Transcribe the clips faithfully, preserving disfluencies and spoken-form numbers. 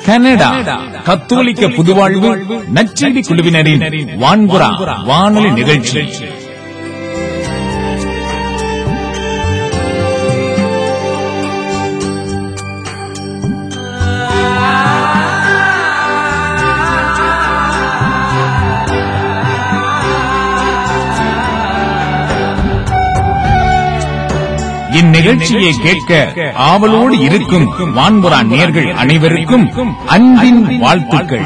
Canada கத்தோலிக்க புதுவாழ்வு நற்செய்தி குழுவினரின் வான்புறா வானொலி நிகழ்ச்சி. இந்நிகழ்ச்சியை கேட்க ஆவலோடு இருக்கும் வான்புறா நேயர்கள் அனைவருக்கும் அன்பின் வாழ்த்துக்கள்.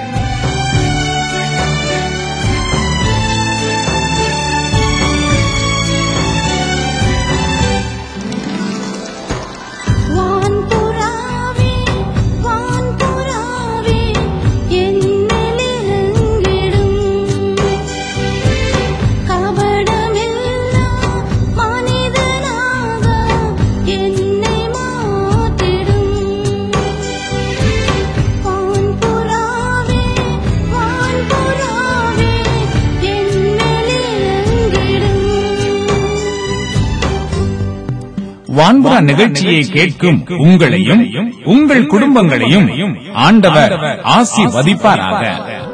வான்புறா நிகழ்ச்சியை கேட்கும் உங்களையும் உங்கள் குடும்பங்களையும் ஆண்டவர் ஆசீர்வதிப்பாராக.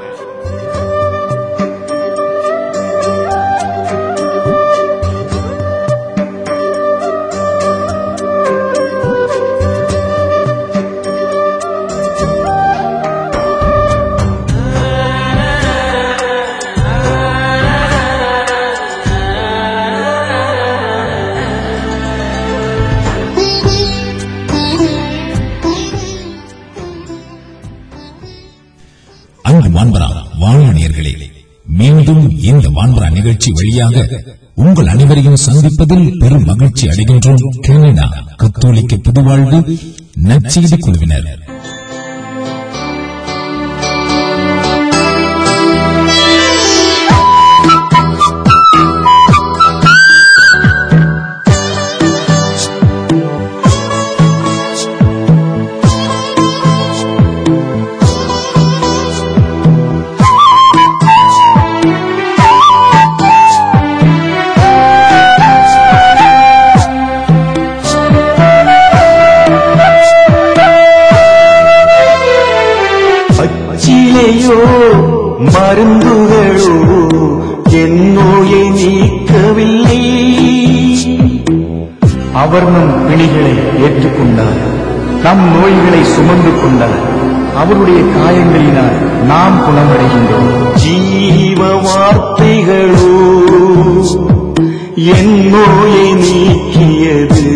வான்புறா வானொலியர்களே, மீண்டும் இந்த வான்புறா நிகழ்ச்சி வழியாக உங்கள் அனைவரையும் சந்திப்பதில் பெரும் மகிழ்ச்சி அடைகின்றோம். கனடா கத்தோலிக்க புதுவாழ்வு நற்செய்தி குழுவினர். மருந்துகளோ என் நோயை நீக்கவில்லை. அவர் நம் பிணிகளை ஏற்றுக்கொண்டார், நம் நோய்களை சுமந்து கொண்டார். அவருடைய காயங்களினால் நாம் குணமடைகின்றோம். ஜீவ வார்த்தைகளோ என் நோயை நீக்கியது.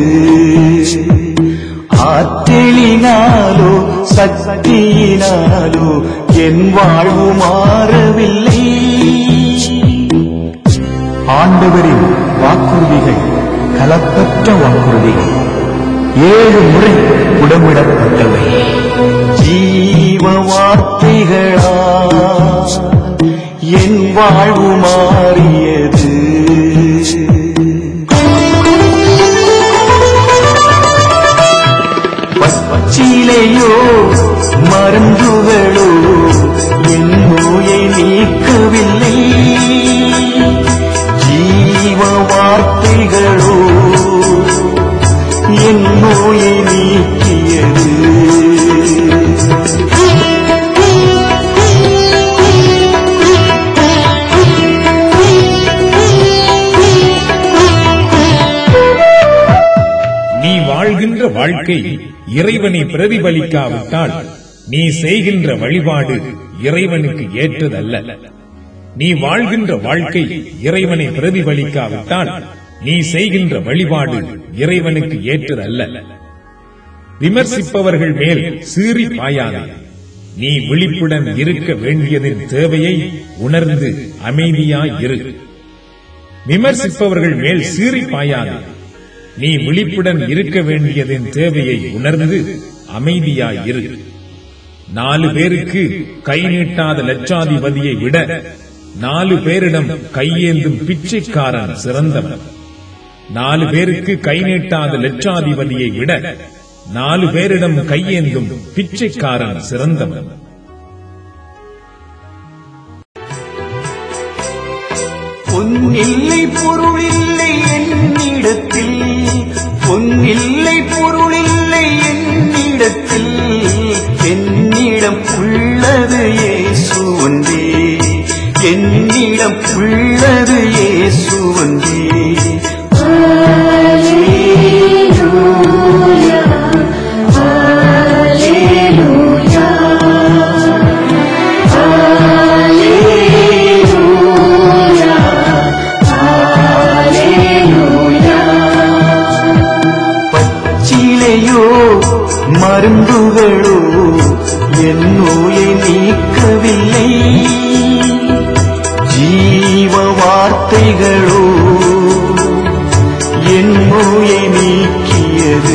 ஆற்றலினாலோ சக்தியினாலோ என் வாழ்வு மாறவில்லை. ஆண்டவரின் வாக்குறுதிகள் கலப்பற்ற வாக்குறுதிகள், ஏழு முறை உடம்பிடப்பட்டவை. ஜீவ வார்த்தைகளா என் வாழ்வு மாறியது. பச்சிலையோ மருந்துகளோ என் நோயை நீக்கவில்லை. ஜீவ வார்த்தைகளோ என் நோயை நீக்கியது. நீ வாழ்கின்ற வாழ்க்கை இறைவனை பிரதிபலிக்காவிட்டால் நீ செய்கின்ற வழிபாடு இறைவனுக்கு ஏற்றதல்ல. நீ வாழ்கின்ற வாழ்க்கை இறைவனை பிரதிபலிக்காவிட்டால் நீ செய்கின்ற வழிபாடு இறைவனுக்கு ஏற்றதல்ல. விமர்சிப்பவர்கள் மேல் சீறி பாயாதே. நீ விழிப்புடன் இருக்க வேண்டியதின் தேவையை உணர்ந்து அமைதியாய் இரு. விமர்சிப்பவர்கள் மேல் சீறி பாயாதே. நீ விழிப்புடன் இருக்க வேண்டியதின் தேவையை உணர்ந்து அமைதியாய் இரு. நாலு பேருக்கு கை நீட்டாத லட்சாதிபதியை விட நாலு பேரிடம் கையேந்தும் பிச்சைக்காரன் சிறந்தவன். நாலு பேருக்கு கை நீட்டாத லட்சாதிபதியை விட நாலு பேரிடம் கையேந்தும் பிச்சைக்காரன் சிறந்தவன். பொன்னில்லை பொருளில்லை என்னிடத்தில், பொன்னில்லை பொருளில்லை என்னிடத்தில், என்னிடத்தில் என்னிடம் உள்ளது இயேசுவந்தே. பச்சிலையோ மருந்துகளோ என் நோயை நீக்கவில்லை, ஜீவ வார்த்தைகளோ என் நோயை நீக்கியது.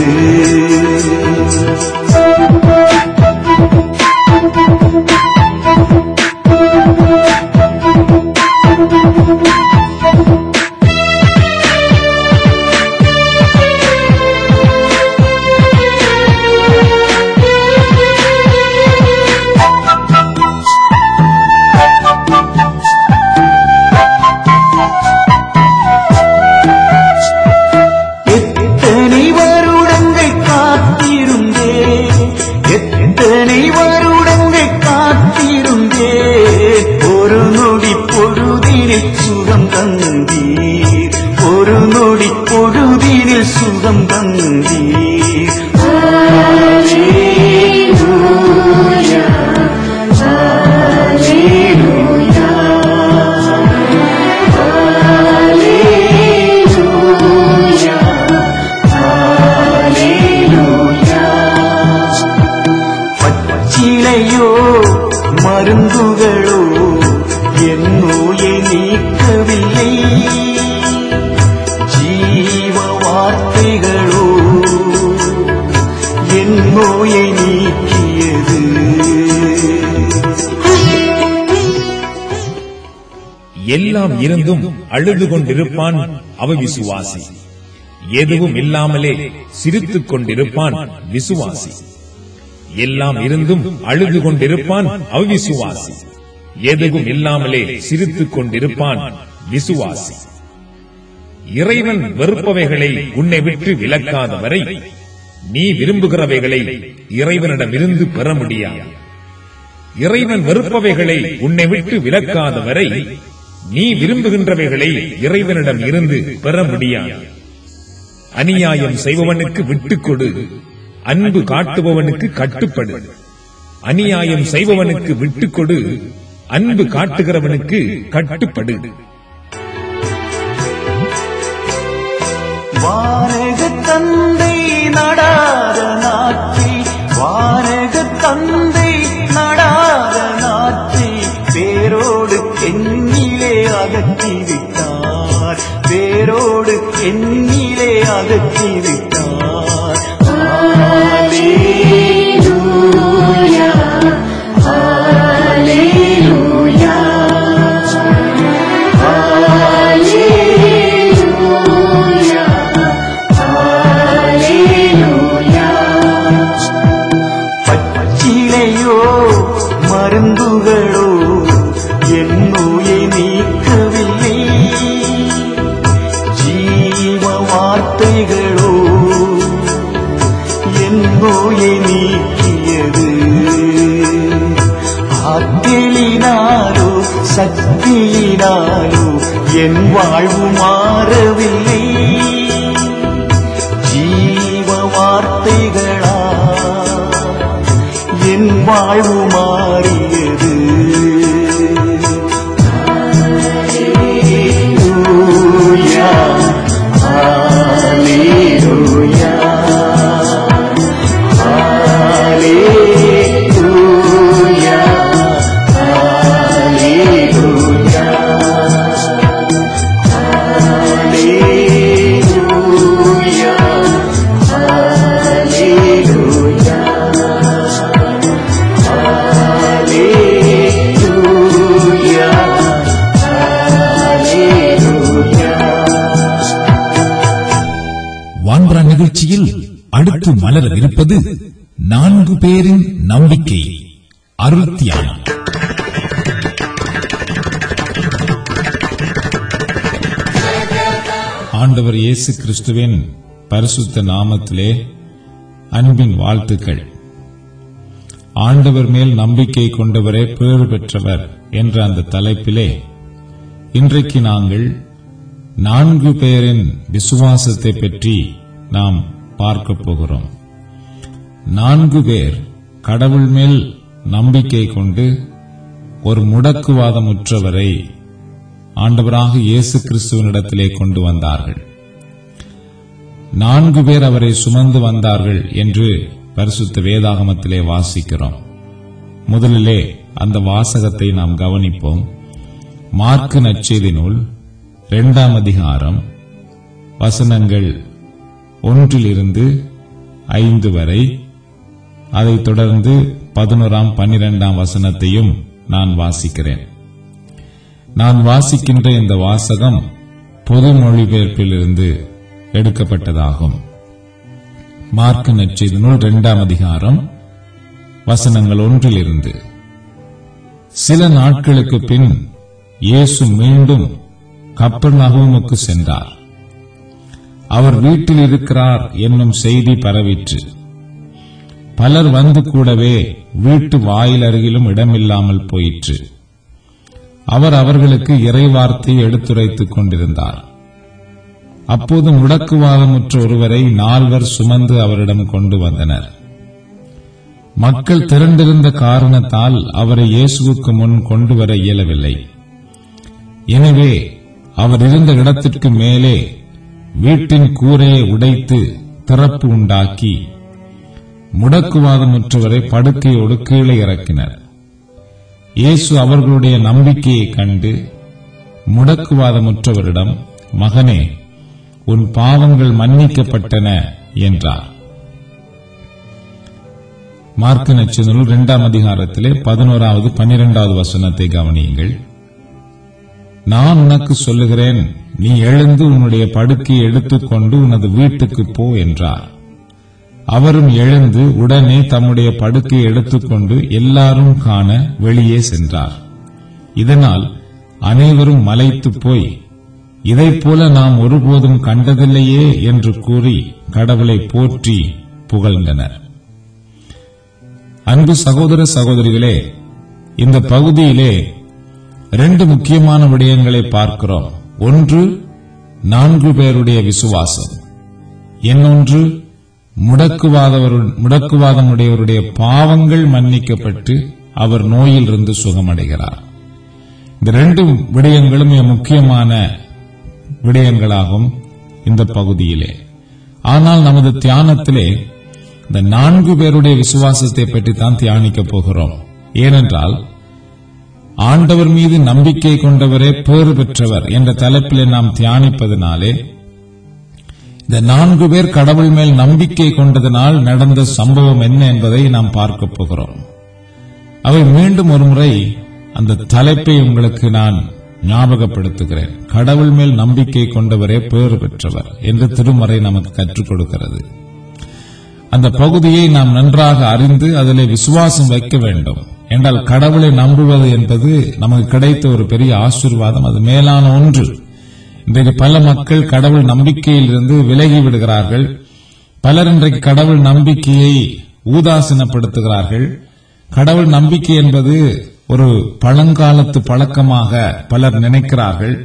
சுகம் தந்தீர். ஹல்லேலூயா, ஹல்லேலூயா, ஹல்லேலூயா, ஹல்லேலூயா. பச்சிலையோ மருந்துகளோ என் நோயை நீக்கவில்லை, வார்த்தைகளோ என் நோயை நீக்கியது. எல்லாம் இருந்தும் அழுது கொண்டிருப்பான் அவிசுவாசி, எதுவும் இல்லாமலே சிரித்துக் கொண்டிருப்பான் விசுவாசி. எல்லாம் இருந்தும் அழுது கொண்டிருப்பான் அவிசுவாசி, எதுவும் இல்லாமலே சிரித்துக் கொண்டிருப்பான் விசுவாசி. இறைவன் வெறுப்பவைகளை உன்னை விட்டு விலக்காத வரை நீ விரும்புகிறவைகளை இறைவனிடமிருந்து பெற முடியாது. இறைவன் வெறுப்பவைகளை உன்னை விட்டு விலக்காத வரை நீ விரும்புகின்றவைகளை இறைவனிடம் இருந்து பெற முடியாது. அநியாயம் செய்பவனுக்கு விட்டுக்கொடு, அன்பு காட்டுபவனுக்கு கட்டுப்படு. அநியாயம் செய்பவனுக்கு விட்டுக்கொடு, அன்பு காட்டுகிறவனுக்கு கட்டுப்படு. வானக தந்தை நடாத நாற்றி, வானக தந்தை நடாத நாற்றி பேரோடு என்னிலே அகற்றிவிட்டார், பேரோடு என்னிலே அகற்றிவிட்டார். ஹல்லேலூயா, ஹல்லேலூயா, பச்சிலையோ மருந்துகளோ என் நோயை நீக்கவில்லை, ஜீவ வார்த்தைகளோ என் நோயை நீக்கியது. ஆற்றலினாலோ சக்தியினாலோ என் வாழ்வு மாறவில்லை, ஜீவ வார்த்தைகளா என் வாழ்வு மாறியது. ஹல்லேலூயா, ஹல்லேலூயா, ஹல்லேலூயா, ஹல்லேலூயா, ஹல்லேலூயா, ஹல்லேலூயா. வான்பரா நிகழ்ச்சியில் அடுத்து மலரவிருப்பது நான்கு பேரின் நம்பிக்கை அருள் தியானம். ஆண்டவர் இயேசு கிறிஸ்துவின் பரிசுத்த நாமத்திலே அன்பின் வாழ்த்துக்கள். ஆண்டவர் மேல் நம்பிக்கை கொண்டவரே பேறு பெற்றவர் என்ற அந்த தலைப்பிலே இன்றைக்கு நாங்கள் நான்கு பேரின் விசுவாசத்தை பற்றி நாம் பார்க்க போகிறோம். நான்கு பேர் கடவுள் மேல் நம்பிக்கை கொண்டு ஒரு முடக்குவாதமுற்றவரை ஆண்டவராக இயேசு கிறிஸ்துவனிடத்திலே கொண்டு வந்தார்கள். நான்கு பேர் அவரை சுமந்து வந்தார்கள் என்று பரிசுத்த வேதாகமத்திலே வாசிக்கிறோம். முதலிலே அந்த வாசகத்தை நாம் கவனிப்போம். மார்க்கு நற்செய்தி நூல் இரண்டாம் அதிகாரம் வசனங்கள் ஒன்றிலிருந்து ஐந்து வரை, அதைத் தொடர்ந்து பதினோராம் பன்னிரெண்டாம் வசனத்தையும் நான் வாசிக்கிறேன். நான் வாசிக்கின்ற இந்த வாசகம் பொது மொழிபெயர்ப்பிலிருந்து எடுக்கப்பட்டதாகும். மார்க்கு நற்செய்தி நூல் இரண்டாம் அதிகாரம் வசனங்கள் ஒன்றிலிருந்து. சில நாட்களுக்கு பின் இயேசு மீண்டும் கப்பர்நகூமுக்கு சென்றார். அவர் வீட்டில் இருக்கிறார் என்னும் செய்தி பரவிற்று. பலர் வந்து கூடவே வீட்டு வாயில் அருகிலும் இடமில்லாமல் போயிற்று. அவர் அவர்களுக்கு இறைவார்த்தை எடுத்துரைத்துக் கொண்டிருந்தார். அப்போது முடக்குவாதமுற்ற ஒருவரை நால்வர் சுமந்து அவரிடம் கொண்டு வந்தனர். மக்கள் திரண்டிருந்த காரணத்தால் அவரை இயேசுவுக்கு முன் கொண்டு வர இயலவில்லை. எனவே அவர் இருந்த இடத்திற்கு மேலே வீட்டின் கூரையை உடைத்து திறப்பு உண்டாக்கி முடக்குவாதமுற்றவரை படுக்கையோடு கீழே இறக்கினர். இயேசு அவர்களுடைய நம்பிக்கையை கண்டு முடக்குவாதமுற்றவரிடம், மகனே, உன் பாவங்கள் மன்னிக்கப்பட்டன என்றார். மார்க்கு நற்செய்தி நூல் இரண்டாம் அதிகாரத்திலே பதினோராவது பன்னிரெண்டாவது வசனத்தை கவனியுங்கள். நான் உனக்கு சொல்லுகிறேன், நீ எழுந்து உன்னுடைய படுக்கையை எடுத்துக்கொண்டு உனது வீட்டுக்கு போ என்றார். அவரும் எழுந்து உடனே தம்முடைய படுக்கையை எடுத்துக்கொண்டு எல்லாரும் காண வெளியே சென்றார். இதனால் அனைவரும் மலைத்து போய், இதைப்போல நாம் ஒருபோதும் கண்டதில்லையே என்று கூறி கடவுளை போற்றி புகழ்ந்தனர். அன்பு சகோதர சகோதரிகளே, இந்த பகுதியிலே இரண்டு முக்கியமான விடயங்களை பார்க்கிறோம். ஒன்று, நான்கு பேருடைய விசுவாசம். இன்னொன்று, முடக்குவாதமுடையவருடைய பாவங்கள் மன்னிக்கப்பட்டு அவர் நோயிலிருந்து சுகமடைகிறார். இந்த ரெண்டு விடயங்களும் மிக முக்கியமான விடயங்களாகும் இந்த பகுதியிலே. ஆனால் நமது தியானத்திலே இந்த நான்கு பேருடைய விசுவாசத்தை பற்றி தான் தியானிக்கப் போகிறோம். ஏனென்றால் ஆண்டவர் மீது நம்பிக்கை கொண்டவரே பேறு பெற்றவர் என்ற தலைப்பிலே நாம் தியானிப்பதனாலே இந்த நான்கு பேர் கடவுள் மேல் நம்பிக்கை கொண்டதனால் நடந்த சம்பவம் என்ன என்பதை நாம் பார்க்க போகிறோம். அவை மீண்டும் ஒரு முறை அந்த தலைப்பை உங்களுக்கு நான் ஞாபகப்படுத்துகிறேன். கடவுள் மேல் நம்பிக்கை கொண்டவரே பேறு பெற்றவர் என்று திருமறை நமக்கு கற்றுக் கொடுக்கிறது. அந்த பகுதியை நாம் நன்றாக அறிந்து அதிலே விசுவாசம் வைக்க வேண்டும். என்றால் கடவுளை நம்புவது என்பது நமக்கு கிடைத்த ஒரு பெரிய ஆசீர்வாதம், அது மேலான ஒன்று. இன்றைக்கு பல மக்கள் கடவுள் நம்பிக்கையில் இருந்து விலகி விடுகிறார்கள். பலர் இன்றைக்கு கடவுள் நம்பிக்கையை ஊதாசீனப்படுத்துகிறார்கள். கடவுள் நம்பிக்கை என்பது ஒரு பழங்காலத்து பழக்கமாக பலர் நினைக்கிறார்கள்.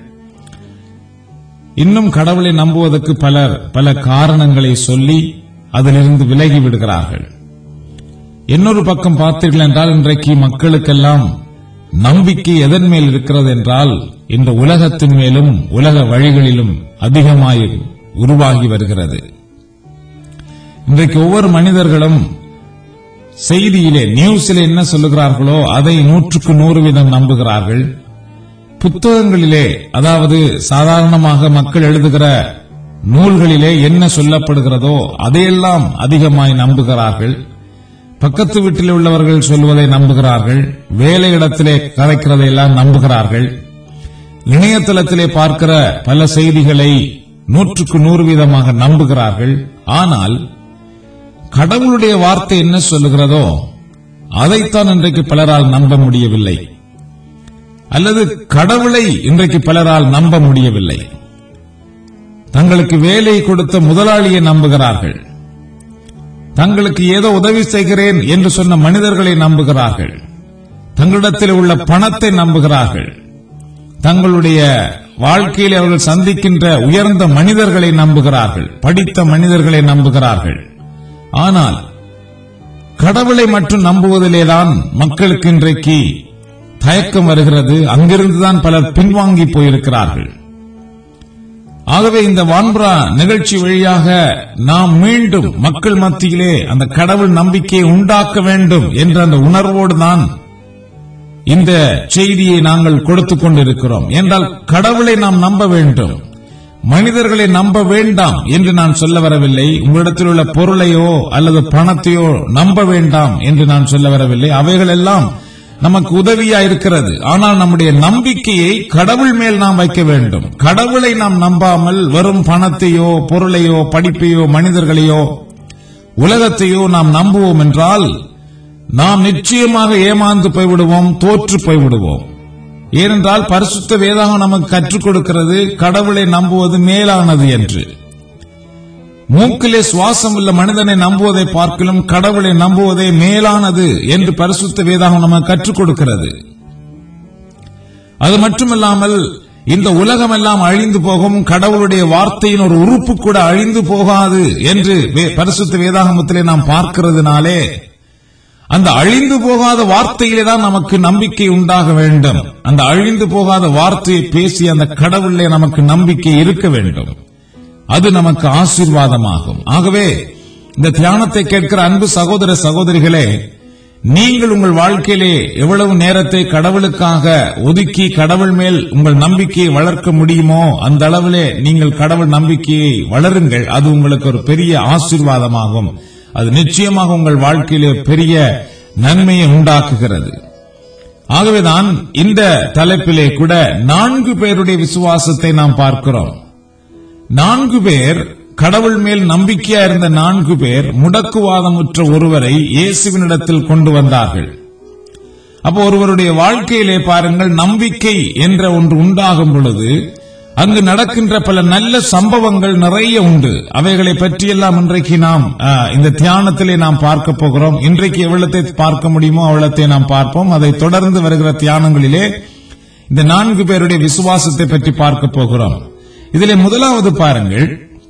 இன்னும் கடவுளை நம்புவதற்கு பலர் பல காரணங்களை சொல்லி அதிலிருந்து விலகி விடுகிறார்கள். இன்னொரு பக்கம் பார்த்தீர்கள் என்றால் இன்றைக்கு மக்களுக்கெல்லாம் நம்பிக்கை எதன் மேல் இருக்கிறது என்றால் இந்த உலகத்தின் மேலும் உலக வழிகளிலும் அதிகமாய் உருவாகி வருகிறது. இன்றைக்கு ஒவ்வொரு மனிதர்களும் செய்தியிலே நியூஸிலே என்ன சொல்லுகிறார்களோ அதை நூற்றுக்கு நூறு வீதம் நம்புகிறார்கள். புத்தகங்களிலே, அதாவது சாதாரணமாக மக்கள் எழுதுகிற நூல்களிலே என்ன சொல்லப்படுகிறதோ அதையெல்லாம் அதிகமாய் நம்புகிறார்கள். பக்கத்து வீட்டில் உள்ளவர்கள் சொல்வதை நம்புகிறார்கள். வேலையிடத்திலே கதைக்கிறதையெல்லாம் நம்புகிறார்கள். இணையதளத்திலே பார்க்கிற பல செய்திகளை நூற்றுக்கு நூறு வீதமாக நம்புகிறார்கள். ஆனால் கடவுளுடைய வார்த்தை என்ன சொல்லுகிறதோ அதைத்தான் இன்றைக்கு பலரால் நம்ப முடியவில்லை. அல்லது கடவுளை இன்றைக்கு பலரால் நம்ப முடியவில்லை. தங்களுக்கு வேலை கொடுத்த முதலாளியை நம்புகிறார்கள். தங்களுக்கு ஏதோ உதவி செய்கிறேன் என்று சொன்ன மனிதர்களை நம்புகிறார்கள். தங்களிடத்தில் உள்ள பணத்தை நம்புகிறார்கள். தங்களுடைய வாழ்க்கையில் அவர்கள் சந்திக்கின்ற உயர்ந்த மனிதர்களை நம்புகிறார்கள், படித்த மனிதர்களை நம்புகிறார்கள். ஆனால் கடவுளை மட்டும் நம்புவதிலேதான் மக்களுக்கு இன்றைக்கு தயக்கம் வருகிறது. அங்கிருந்துதான் பலர் பின்வாங்கி போயிருக்கிறார்கள். ஆகவே இந்த வான்புறா நிகழ்ச்சி வழியாக நாம் மீண்டும் மக்கள் மத்தியிலே அந்த கடவுள் நம்பிக்கையை உண்டாக்க வேண்டும் என்ற அந்த உணர்வோடு தான் இந்த செய்தியை நாங்கள் கொடுத்துக் கொண்டிருக்கிறோம். என்றால் கடவுளை நாம் நம்ப வேண்டும், மனிதர்களை நம்ப வேண்டாம் என்று நான் சொல்ல வரவில்லை. உங்களிடத்தில் உள்ள பொருளையோ அல்லது பணத்தையோ நம்ப வேண்டாம் என்று நான் சொல்ல வரவில்லை. அவைகள் எல்லாம் நமக்கு உதவியா இருக்கிறது. ஆனால் நம்முடைய நம்பிக்கையை கடவுள் மேல் நாம் வைக்க வேண்டும். கடவுளை நாம் நம்பாமல் வெறும் பணத்தையோ பொருளையோ படிப்பையோ மனிதர்களையோ உலகத்தையோ நாம் நம்புவோம் என்றால் நாம் நிச்சயமாக ஏமாந்து போய்விடுவோம், தோற்று போய்விடுவோம். ஏனென்றால் பரிசுத்த வேதாகம் நமக்கு கற்றுக் கொடுக்கிறது கடவுளை நம்புவது மேலானது என்று. மூக்கிலே சுவாசம் உள்ள மனிதனை நம்புவதை பார்க்கலும் கடவுளை நம்புவதே மேலானது என்று பரிசுத்த வேதாகம் நமக்கு கற்றுக் கொடுக்கிறது. அது மட்டுமல்லாமல் இந்த உலகம் எல்லாம் அழிந்து போகும், கடவுளுடைய வார்த்தையின் ஒரு உறுப்பு கூட அழிந்து போகாது என்று பரிசுத்த வேதாகமத்திலே நாம் பார்க்கிறதுனாலே அந்த அழிந்து போகாத வார்த்தையிலே தான் நமக்கு நம்பிக்கை உண்டாக வேண்டும். அந்த அழிந்து போகாத வார்த்தையை பேசி அந்த கடவுளே நமக்கு நம்பிக்கை இருக்க வேண்டும். அது நமக்கு ஆசீர்வாதமாகும். ஆகவே இந்த தியானத்தை கேட்கிற அன்பு சகோதர சகோதரிகளே, நீங்கள் உங்கள் வாழ்க்கையிலே எவ்வளவு நேரத்தை கடவுளுக்காக ஒதுக்கி கடவுள் மேல் உங்கள் நம்பிக்கையை வளர்க்க முடியுமோ அந்த அளவிலே நீங்கள் கடவுள் நம்பிக்கையை வளருங்கள். அது உங்களுக்கு ஒரு பெரிய ஆசீர்வாதமாகும். அது நிச்சயமாக உங்கள் வாழ்க்கையிலே பெரிய நன்மையை உண்டாக்குகிறது. ஆகவேதான் இந்த தலைப்பிலே கூட நான்கு பேருடைய விசுவாசத்தை நாம் பார்க்கிறோம். நான்கு பேர் கடவுள் மேல் நம்பிக்கையா இருந்த நான்கு பேர் முடக்குவாதமுற்ற ஒருவரை இயேசுவினிடத்தில் கொண்டு வந்தார்கள். அப்போ ஒருவருடைய வாழ்க்கையிலே பாருங்கள், நம்பிக்கை என்ற ஒன்று உண்டாகும் பொழுது அங்கு நடக்கின்ற பல நல்ல சம்பவங்கள் நிறைய உண்டு. அவைகளை பற்றியெல்லாம் இன்றைக்கு நாம் இந்த தியானத்திலே நாம் பார்க்க போகிறோம். இன்றைக்கு எவ்வளத்தை பார்க்க முடியுமோ அவ்வளத்தை நாம் பார்ப்போம். அதை தொடர்ந்து வருகிற தியானங்களிலே இந்த நான்கு பேருடைய விசுவாசத்தை பற்றி பார்க்க போகிறோம். இதிலே முதலாவது பாருங்கள்,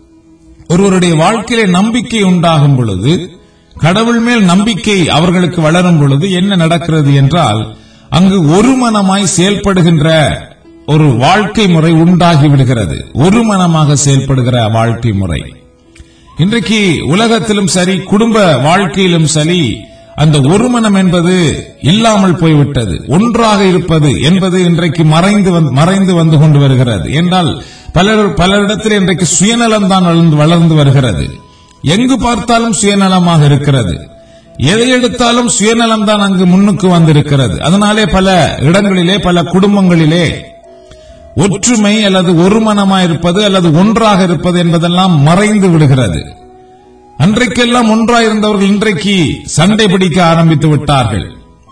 ஒருவருடைய வாழ்க்கையிலே நம்பிக்கை உண்டாகும் பொழுது, கடவுள் மேல் நம்பிக்கை அவர்களுக்கு வளரும் பொழுது என்ன நடக்கிறது என்றால், அங்கு ஒரு மனமாய் செயல்படுகின்ற ஒரு வாழ்க்கை முறை உண்டாகி விடுகிறது. ஒரு மனமாக செயல்படுகிற வாழ்க்கை முறை இன்றைக்கு உலகத்திலும் சரி, குடும்ப வாழ்க்கையிலும் சரி, அந்த ஒரு மனம் என்பது இல்லாமல் போய்விட்டது. ஒன்றாக இருப்பது என்பது இன்றைக்கு மறைந்து மறைந்து வந்து கொண்டு வருகிறது. என்றால் பலர் பலரிடத்தில் இன்றைக்கு சுயநலம் தான் வளர்ந்து வருகிறது. எங்கு பார்த்தாலும் சுயநலமாக இருக்கிறது. எதை எடுத்தாலும் சுயநலம் தான் அங்கு முன்னுக்கு வந்திருக்கிறது. அதனாலே பல இடங்களிலே பல குடும்பங்களிலே ஒற்றுமை அல்லது ஒரு மனமாயிருப்பது அல்லது ஒன்றாக இருப்பது என்பதெல்லாம் மறைந்து விடுகிறது. அன்றைக்கெல்லாம் ஒன்றாயிருந்தவர்கள் இன்றைக்கு சண்டை பிடிக்க ஆரம்பித்து விட்டார்கள்.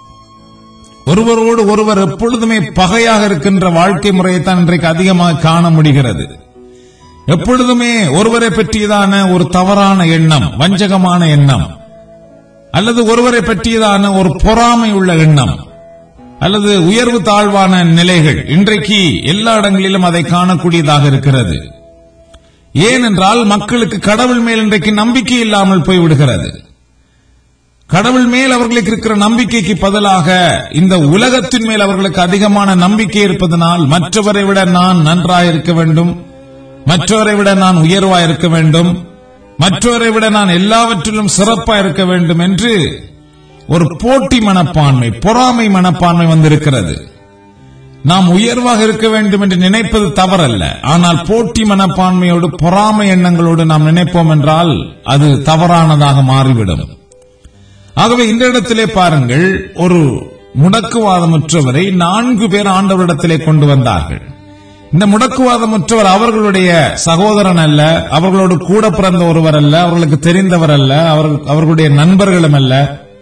ஒருவரோடு ஒருவர் எப்பொழுதுமே பகையாக இருக்கின்ற வாழ்க்கை முறையைத்தான் இன்றைக்கு அதிகமாக காண முடிகிறது. எப்பொழுதுமே ஒருவரை பற்றியதான ஒரு தவறான எண்ணம், வஞ்சகமான எண்ணம், அல்லது ஒருவரை பற்றியதான ஒரு பொறாமை உள்ள எண்ணம், அல்லது உயர்வு தாழ்வான நிலைகள் இன்றைக்கு எல்லா இடங்களிலும் அதை காணக்கூடியதாக இருக்கிறது. ஏனென்றால் மக்களுக்கு கடவுள் மேல் இன்றைக்கு நம்பிக்கை இல்லாமல் போய்விடுகிறது. கடவுள் மேல் அவர்களுக்கு இருக்கிற நம்பிக்கைக்கு பதிலாக இந்த உலகத்தின் மேல் அவர்களுக்கு அதிகமான நம்பிக்கை இருப்பதனால் மற்றவரை விட நான் நன்றாக இருக்க வேண்டும், மற்றவரை விட நான் உயர்வாக இருக்க வேண்டும், மற்றவரை விட நான் எல்லாவற்றிலும் சிறப்பாக இருக்க வேண்டும் என்று ஒரு போட்டி மனப்பான்மை, பொறாமை மனப்பான்மை வந்திருக்கிறது. நாம் உயர்வாக இருக்க வேண்டும் என்று நினைப்பது தவறல்ல. ஆனால் போட்டி மனப்பான்மையோடு பொறாமை எண்ணங்களோடு நாம் நினைப்போம் என்றால் அது தவறானதாக மாறிவிடும். ஆகவே இந்த இடத்திலே பாருங்கள், ஒரு முடக்குவாதமுற்றவரை நான்கு பேர் ஆண்டவரிடத்திலே கொண்டு வந்தார்கள். இந்த முடக்குவாதமுற்றவர் அவர்களுடைய சகோதரன் அல்ல, அவர்களோடு கூட பிறந்த ஒருவர் அல்ல, அவர்களுக்கு தெரிந்தவர் அல்ல, அவர்களுடைய நண்பர்களும் அல்ல.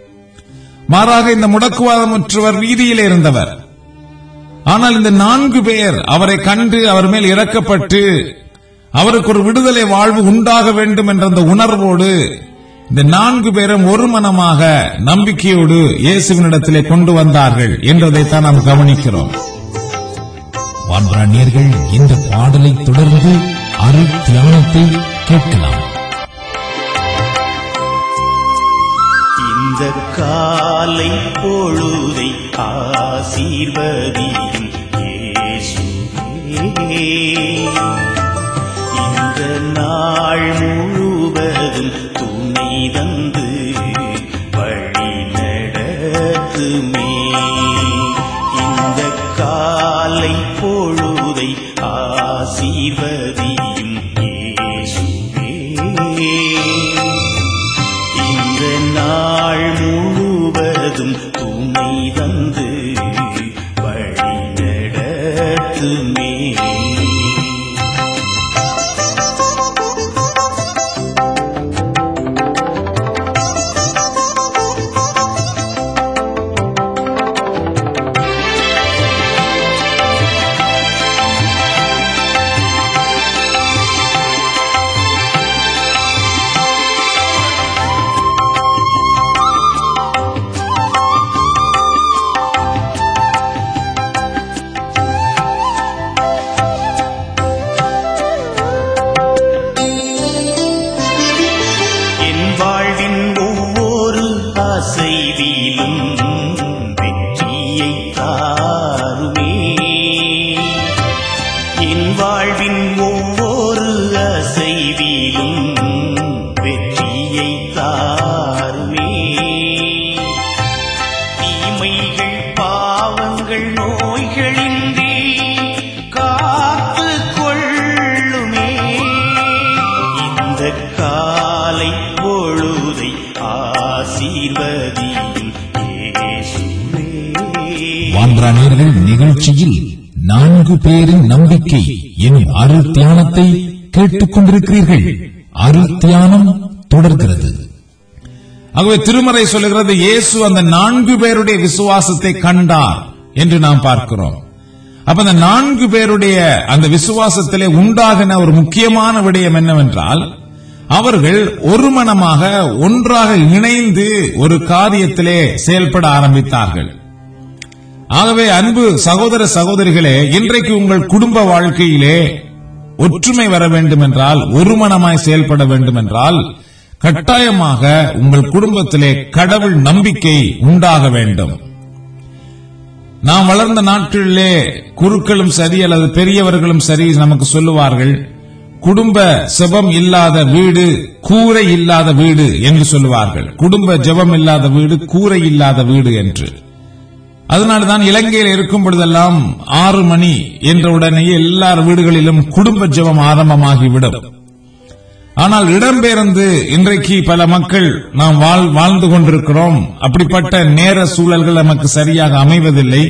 மாறாக இந்த முடக்குவாதமுற்றவர் வீதியிலே இருந்தவர். ஆனால் இந்த நான்கு பேர் அவரை கண்டு அவர் மேல் இரக்கப்பட்டு அவருக்கு ஒரு விடுதலை வாழ்வு உண்டாக வேண்டும் என்ற அந்த உணர்வோடு இந்த நான்கு பேரும் ஒரு மனமாக நம்பிக்கையோடு இயேசுவினிடத்திலே கொண்டு வந்தார்கள் என்றதைத்தான் நாம் கவனிக்கிறோம். வான்பிராணியர்கள் இந்த பாடலை தொடர்ந்து அருள் தியானத்தை கேட்கலாம். இந்த காலை பொழுதை ஆசீர்வதியும் இயேசுவே, இந்த நாள் முழுவதும் துணை தந்து வழி நடத்துமே. இந்த காலை பொழுதை ஆசீர்வதியும் இயேசுவே, இந்த நாள் முழுவதும் துணை தந்து வழி நடத்துமே. வான்பிராணியர்கள் நிகழ்ச்சியில் நான்கு பேரின் நம்பிக்கை எனும் அருள் தியானத்தை கேட்டுக் கொண்டிருக்கிறீர்கள். அருள் தியானம் தொடர்கிறது. ஆகவே திருமறை சொல்லுகிறது, இயேசு அந்த நான்கு பேருடைய விசுவாசத்தை கண்டார் என்று நாம் பார்க்கிறோம். அப்ப அந்த நான்கு பேருடைய அந்த விசுவாசத்திலே உண்டாகின ஒரு முக்கியமான விடயம் என்னவென்றால், அவர்கள் ஒரு மனமாக ஒன்றாக இணைந்து ஒரு காரியத்திலே செயல்பட ஆரம்பித்தார்கள். ஆகவே அன்பு சகோதர சகோதரிகளே, இன்றைக்கு உங்கள் குடும்ப வாழ்க்கையிலே ஒற்றுமை வர வேண்டும் என்றால், ஒரு மனமாய் செயல்பட வேண்டும் என்றால், கட்டாயமாக உங்கள் குடும்பத்திலே கடவுள் நம்பிக்கை உண்டாக வேண்டும். நாம் வளர்ந்த நாட்களிலே குருக்களும் சரி அல்லது பெரியவர்களும் சரி நமக்கு சொல்லுவார்கள், குடும்ப செபம் இல்லாத வீடு கூரை இல்லாத வீடு என்று சொல்லுவார்கள். குடும்ப ஜெபம் இல்லாத வீடு கூரை இல்லாத வீடு என்று. அதனால்தான் இலங்கையில் இருக்கும் பொழுதெல்லாம் ஆறு மணி என்ற உடனேயே எல்லார் வீடுகளிலும் குடும்ப ஜெபம் ஆரம்பமாகிவிடும். ஆனால் இடம்பெயர்ந்து இன்றைக்கு பல மக்கள் நாம் வாழ்ந்து கொண்டிருக்கிறோம். அப்படிப்பட்ட நேர சூழல்கள் நமக்கு சரியாக அமைவதில்லை.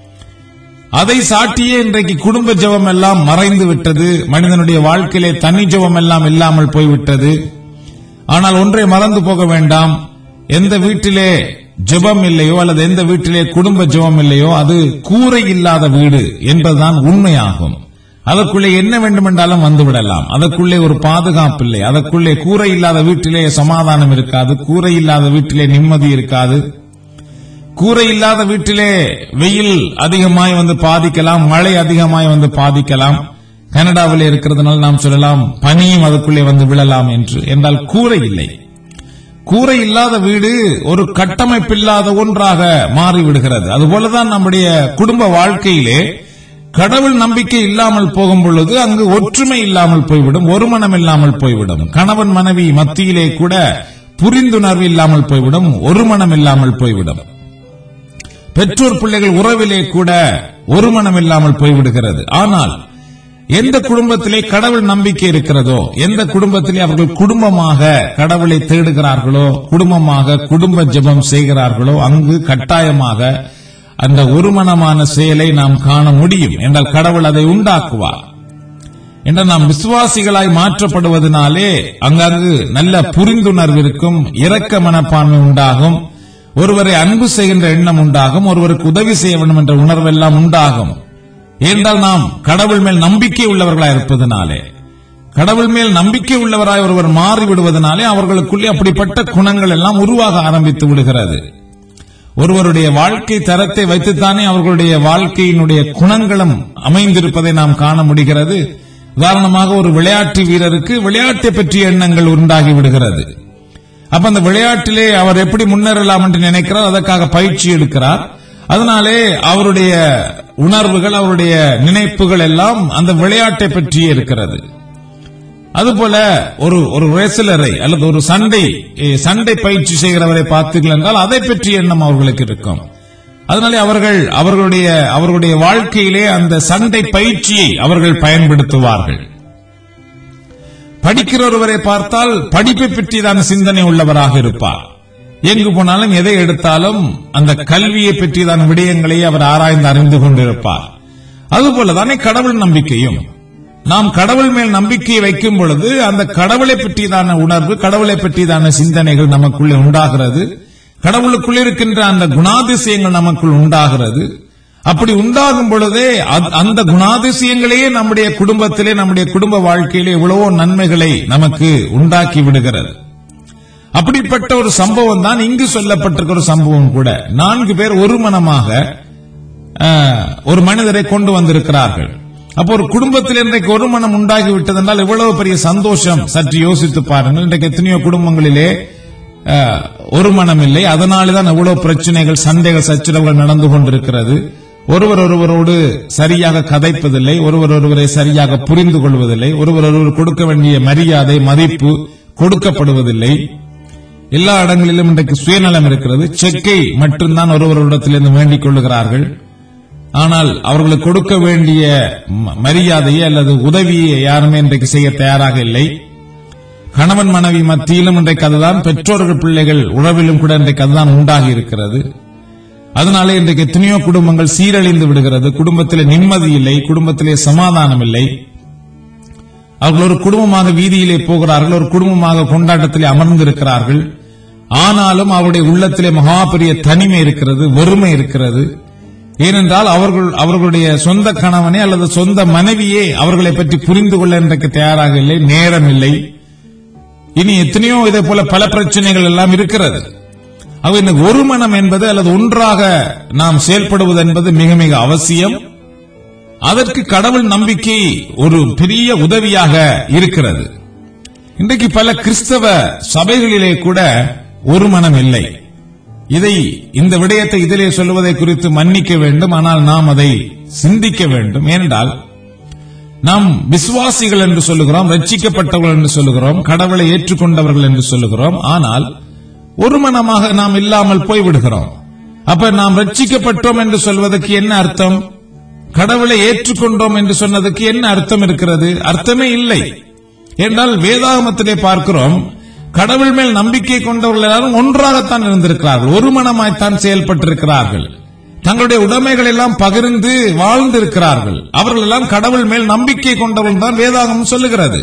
அதை சாட்டியே இன்றைக்கு குடும்ப ஜெபம் எல்லாம் மறைந்து விட்டது. மனிதனுடைய வாழ்க்கையிலே தனி ஜெபம் எல்லாம் இல்லாமல் போய்விட்டது. ஆனால் ஒன்றை மறந்து போக வேண்டாம், எந்த வீட்டிலே ஜெபம் இல்லையோ அல்லது எந்த வீட்டிலே குடும்ப ஜெபம் இல்லையோ அது கூரை இல்லாத வீடு என்பதுதான் உண்மையாகும். அதற்குள்ளே என்ன வேண்டுமென்றாலும் வந்துவிடலாம். அதற்குள்ளே ஒரு பாதுகாப்பு இல்லை. அதற்குள்ளே கூரை இல்லாத வீட்டிலே சமாதானம் இருக்காது. கூரை இல்லாத வீட்டிலே நிம்மதி இருக்காது. கூரை இல்லாத வீட்டிலே வெயில் அதிகமாய் வந்து பாதிக்கலாம், மழை அதிகமாய் வந்து பாதிக்கலாம். கனடாவிலே இருக்கிறதுனால நாம் சொல்லலாம் பனியும் அதற்குள்ளே வந்து விழலாம் என்று. என்றால் கூரை இல்லை. கூரை இல்லாத வீடு ஒரு கட்டமைப்பில்லாத ஒன்றாக மாறிவிடுகிறது. அதுபோலதான் நம்முடைய குடும்ப வாழ்க்கையிலே கடவுள் நம்பிக்கை இல்லாமல் போகும் பொழுது அங்கு ஒற்றுமை இல்லாமல் போய்விடும், ஒரு மனம் இல்லாமல் போய்விடும். கணவன் மனைவி மத்தியிலே கூட புரிந்துணர்வு இல்லாமல் போய்விடும், ஒரு மனம் இல்லாமல் போய்விடும். பெற்றோர் பிள்ளைகள் உறவிலே கூட ஒரு மனம் இல்லாமல் போய்விடுகிறது. ஆனால் எந்த குடும்பத்திலே கடவுள் நம்பிக்கை இருக்கிறதோ, எந்த குடும்பத்திலே அவர்கள் குடும்பமாக கடவுளை தேடுகிறார்களோ, குடும்பமாக குடும்ப ஜெபம் செய்கிறார்களோ, அங்கு கட்டாயமாக அந்த ஒருமனமான செயலை நாம் காண முடியும். என்றால் கடவுள் அதை உண்டாக்குவார். என்றால் நாம் விசுவாசிகளாய் மாற்றப்படுவதனாலே அங்கங்கு நல்ல புரிந்துணர்வு இருக்கும், இரக்க மனப்பான்மை உண்டாகும், ஒருவரை அன்பு செய்கின்ற எண்ணம் உண்டாகும், ஒருவருக்கு உதவி செய்ய வேண்டும் என்ற உணர்வெல்லாம் உண்டாகும். ஏனென்றால் நாம் கடவுள் மேல் நம்பிக்கை உள்ளவர்களாய் இருப்பதனாலே, கடவுள் மேல் நம்பிக்கை உள்ளவராய் ஒருவர் மாறிவிடுவதனாலே அவர்களுக்குள்ளே அப்படிப்பட்ட குணங்கள் எல்லாம் உருவாக ஆரம்பித்து விடுகிறது. ஒருவருடைய வாழ்க்கை தரத்தை வைத்துத்தானே அவர்களுடைய வாழ்க்கையினுடைய குணங்களும் அமைந்திருப்பதை நாம் காண முடிகிறது. உதாரணமாக ஒரு விளையாட்டு வீரருக்கு விளையாட்டை பற்றிய எண்ணங்கள் உண்டாகி விடுகிறது. அப்ப அந்த விளையாட்டிலே அவர் எப்படி முன்னேறலாம் என்று நினைக்கிறார், அதற்காக பயிற்சி எடுக்கிறார். அதனாலே அவருடைய உணர்வுகள், அவருடைய நினைப்புகள் எல்லாம் அந்த விளையாட்டை பற்றியே இருக்கிறது. அதுபோல ஒரு ஒரு ரெஸ்லரை அல்லது ஒரு சண்டை சண்டை பயிற்சி செய்கிறவரை பார்த்தீர்கள் என்றால் அதை பற்றிய எண்ணம் அவர்களுக்கு இருக்கும். அதனாலே அவர்கள் அவர்களுடைய அவர்களுடைய வாழ்க்கையிலே அந்த சண்டை பயிற்சியை அவர்கள் பயன்படுத்துவார்கள். படிக்கிற ஒருவரை பார்த்தால் படிப்பை பற்றியதான சிந்தனை உள்ளவராக இருப்பார். எங்கு போனாலும் எதை எடுத்தாலும் அந்த கல்வியை பற்றியதான விடயங்களை அவர் ஆராய்ந்து அறிந்து கொண்டிருப்பார். அதுபோலதானே கடவுள் நம்பிக்கையும். நாம் கடவுள் மேல் நம்பிக்கையை வைக்கும் பொழுது அந்த கடவுளை பற்றியதான உணர்வு, கடவுளை பற்றியதான சிந்தனைகள் நமக்குள்ளே உண்டாகிறது. கடவுளுக்குள் இருக்கின்ற அந்த குணாதிசயங்கள் நமக்குள் உண்டாகிறது. அப்படி உண்டாகும் பொழுதே அந்த குணாதிசயங்களையே நம்முடைய குடும்பத்திலே, நம்முடைய குடும்ப வாழ்க்கையிலே எவ்வளவோ நன்மைகளை நமக்கு உண்டாக்கி விடுகிறது. அப்படிப்பட்ட ஒரு சம்பவம் தான் இங்கு சொல்லப்பட்டிருக்கிற ஒரு சம்பவம் கூட. நான்கு பேர் ஒரு மனமாக ஒரு மனிதரை கொண்டு வந்திருக்கிறார்கள். அப்போ ஒரு குடும்பத்தில் இன்றைக்கு ஒரு மனம் உண்டாகி விட்டது என்றால் எவ்வளவு பெரிய சந்தோஷம். சற்று யோசித்து பாருங்கள். இன்றைக்கு எத்தனையோ குடும்பங்களிலே ஒரு மனம் இல்லை. அதனால்தான் எவ்வளவு பிரச்சனைகள், சண்டைகள், சச்சரவுகள் நடந்து கொண்டிருக்கிறது. ஒருவர் ஒருவரோடு சரியாக கதைப்பதில்லை, ஒருவர் ஒருவரை சரியாக புரிந்து கொள்வதில்லை, ஒருவர் ஒருவர் கொடுக்க வேண்டிய மரியாதை, மதிப்பு கொடுக்கப்படுவதில்லை. எல்லா இடங்களிலும் இன்றைக்கு சுயநலம் இருக்கிறது. செக்கை மட்டும்தான் ஒருவரிடத்திலிருந்து வேண்டிக் கொள்ளுகிறார்கள். ஆனால் அவர்களுக்கு கொடுக்க வேண்டிய மரியாதையை அல்லது உதவியை யாருமே இன்றைக்கு செய்ய தயாராக இல்லை. கணவன் மனைவி மத்தியிலும் இன்றைக்கு அதுதான், பெற்றோர்கள் பிள்ளைகள் உறவிலும் கூட இன்றைக்கு அதுதான் உண்டாகி இருக்கிறது. அதனாலே இன்றைக்கு எத்தனையோ குடும்பங்கள் சீரழிந்து விடுகிறது. குடும்பத்திலே நிம்மதி இல்லை, குடும்பத்திலே சமாதானம் இல்லை. அவர்கள் ஒரு குடும்பமாக வீதியிலே போகிறார்கள், ஒரு குடும்பமாக கொண்டாட்டத்திலே அமர்ந்திருக்கிறார்கள். ஆனாலும் அவருடைய உள்ளத்திலே மகா பெரிய தனிமை இருக்கிறது, வெறுமை இருக்கிறது. ஏனென்றால் அவர்கள் அவர்களுடைய சொந்த கணவனே அல்லது சொந்த மனைவியே அவர்களை பற்றி புரிந்து கொள்ள இன்றைக்கு தயாராக இல்லை, நேரம் இல்லை. இனி எத்தனையோ இதே போல பல பிரச்சனைகள் எல்லாம் இருக்கிறது. இந்த ஒரு மனம் என்பது அல்லது ஒன்றாக நாம் செயல்படுவது என்பது மிக மிக அவசியம். அதற்கு கடவுள் நம்பிக்கை ஒரு பெரிய உதவியாக இருக்கிறது. இன்றைக்கு பல கிறிஸ்தவ சபைகளிலே கூட ஒரு மனம் இல்லை. இதை இந்த விடயத்தை இதிலே சொல்வதை குறித்து மன்னிக்க வேண்டும். ஆனால் நாம் அதை சிந்திக்க வேண்டும். ஏனென்றால் நாம் விசுவாசிகள் என்று சொல்லுகிறோம், ரட்சிக்கப்பட்டவர்கள் என்று சொல்லுகிறோம், கடவுளை ஏற்றுக்கொண்டவர்கள் என்று சொல்லுகிறோம். ஆனால் ஒரு மனமாக நாம் இல்லாமல் போய்விடுகிறோம். அப்ப நாம் ரட்சிக்கப்பட்டோம் என்று சொல்வதற்கு என்ன அர்த்தம்? கடவுளை ஏற்றுக்கொண்டோம் என்று சொன்னதுக்கு என்ன அர்த்தம் இருக்கிறது? அர்த்தமே இல்லை. என்றால் வேதாகமத்திலே பார்க்கிறோம், கடவுள் மேல் நம்பிக்கை கொண்டவர்கள் எல்லாரும் ஒன்றாகத்தான் இருந்திருக்கிறார்கள், ஒரு மனமாய்த்தான் செயல்பட்டிருக்கிறார்கள். தங்களுடைய உடைமைகள் எல்லாம் பகிர்ந்து வாழ்ந்திருக்கிறார்கள். அவர்கள் எல்லாம் கடவுள் மேல் நம்பிக்கை கொண்டவர்கள் தான் வேதாகமம் சொல்லுகிறது.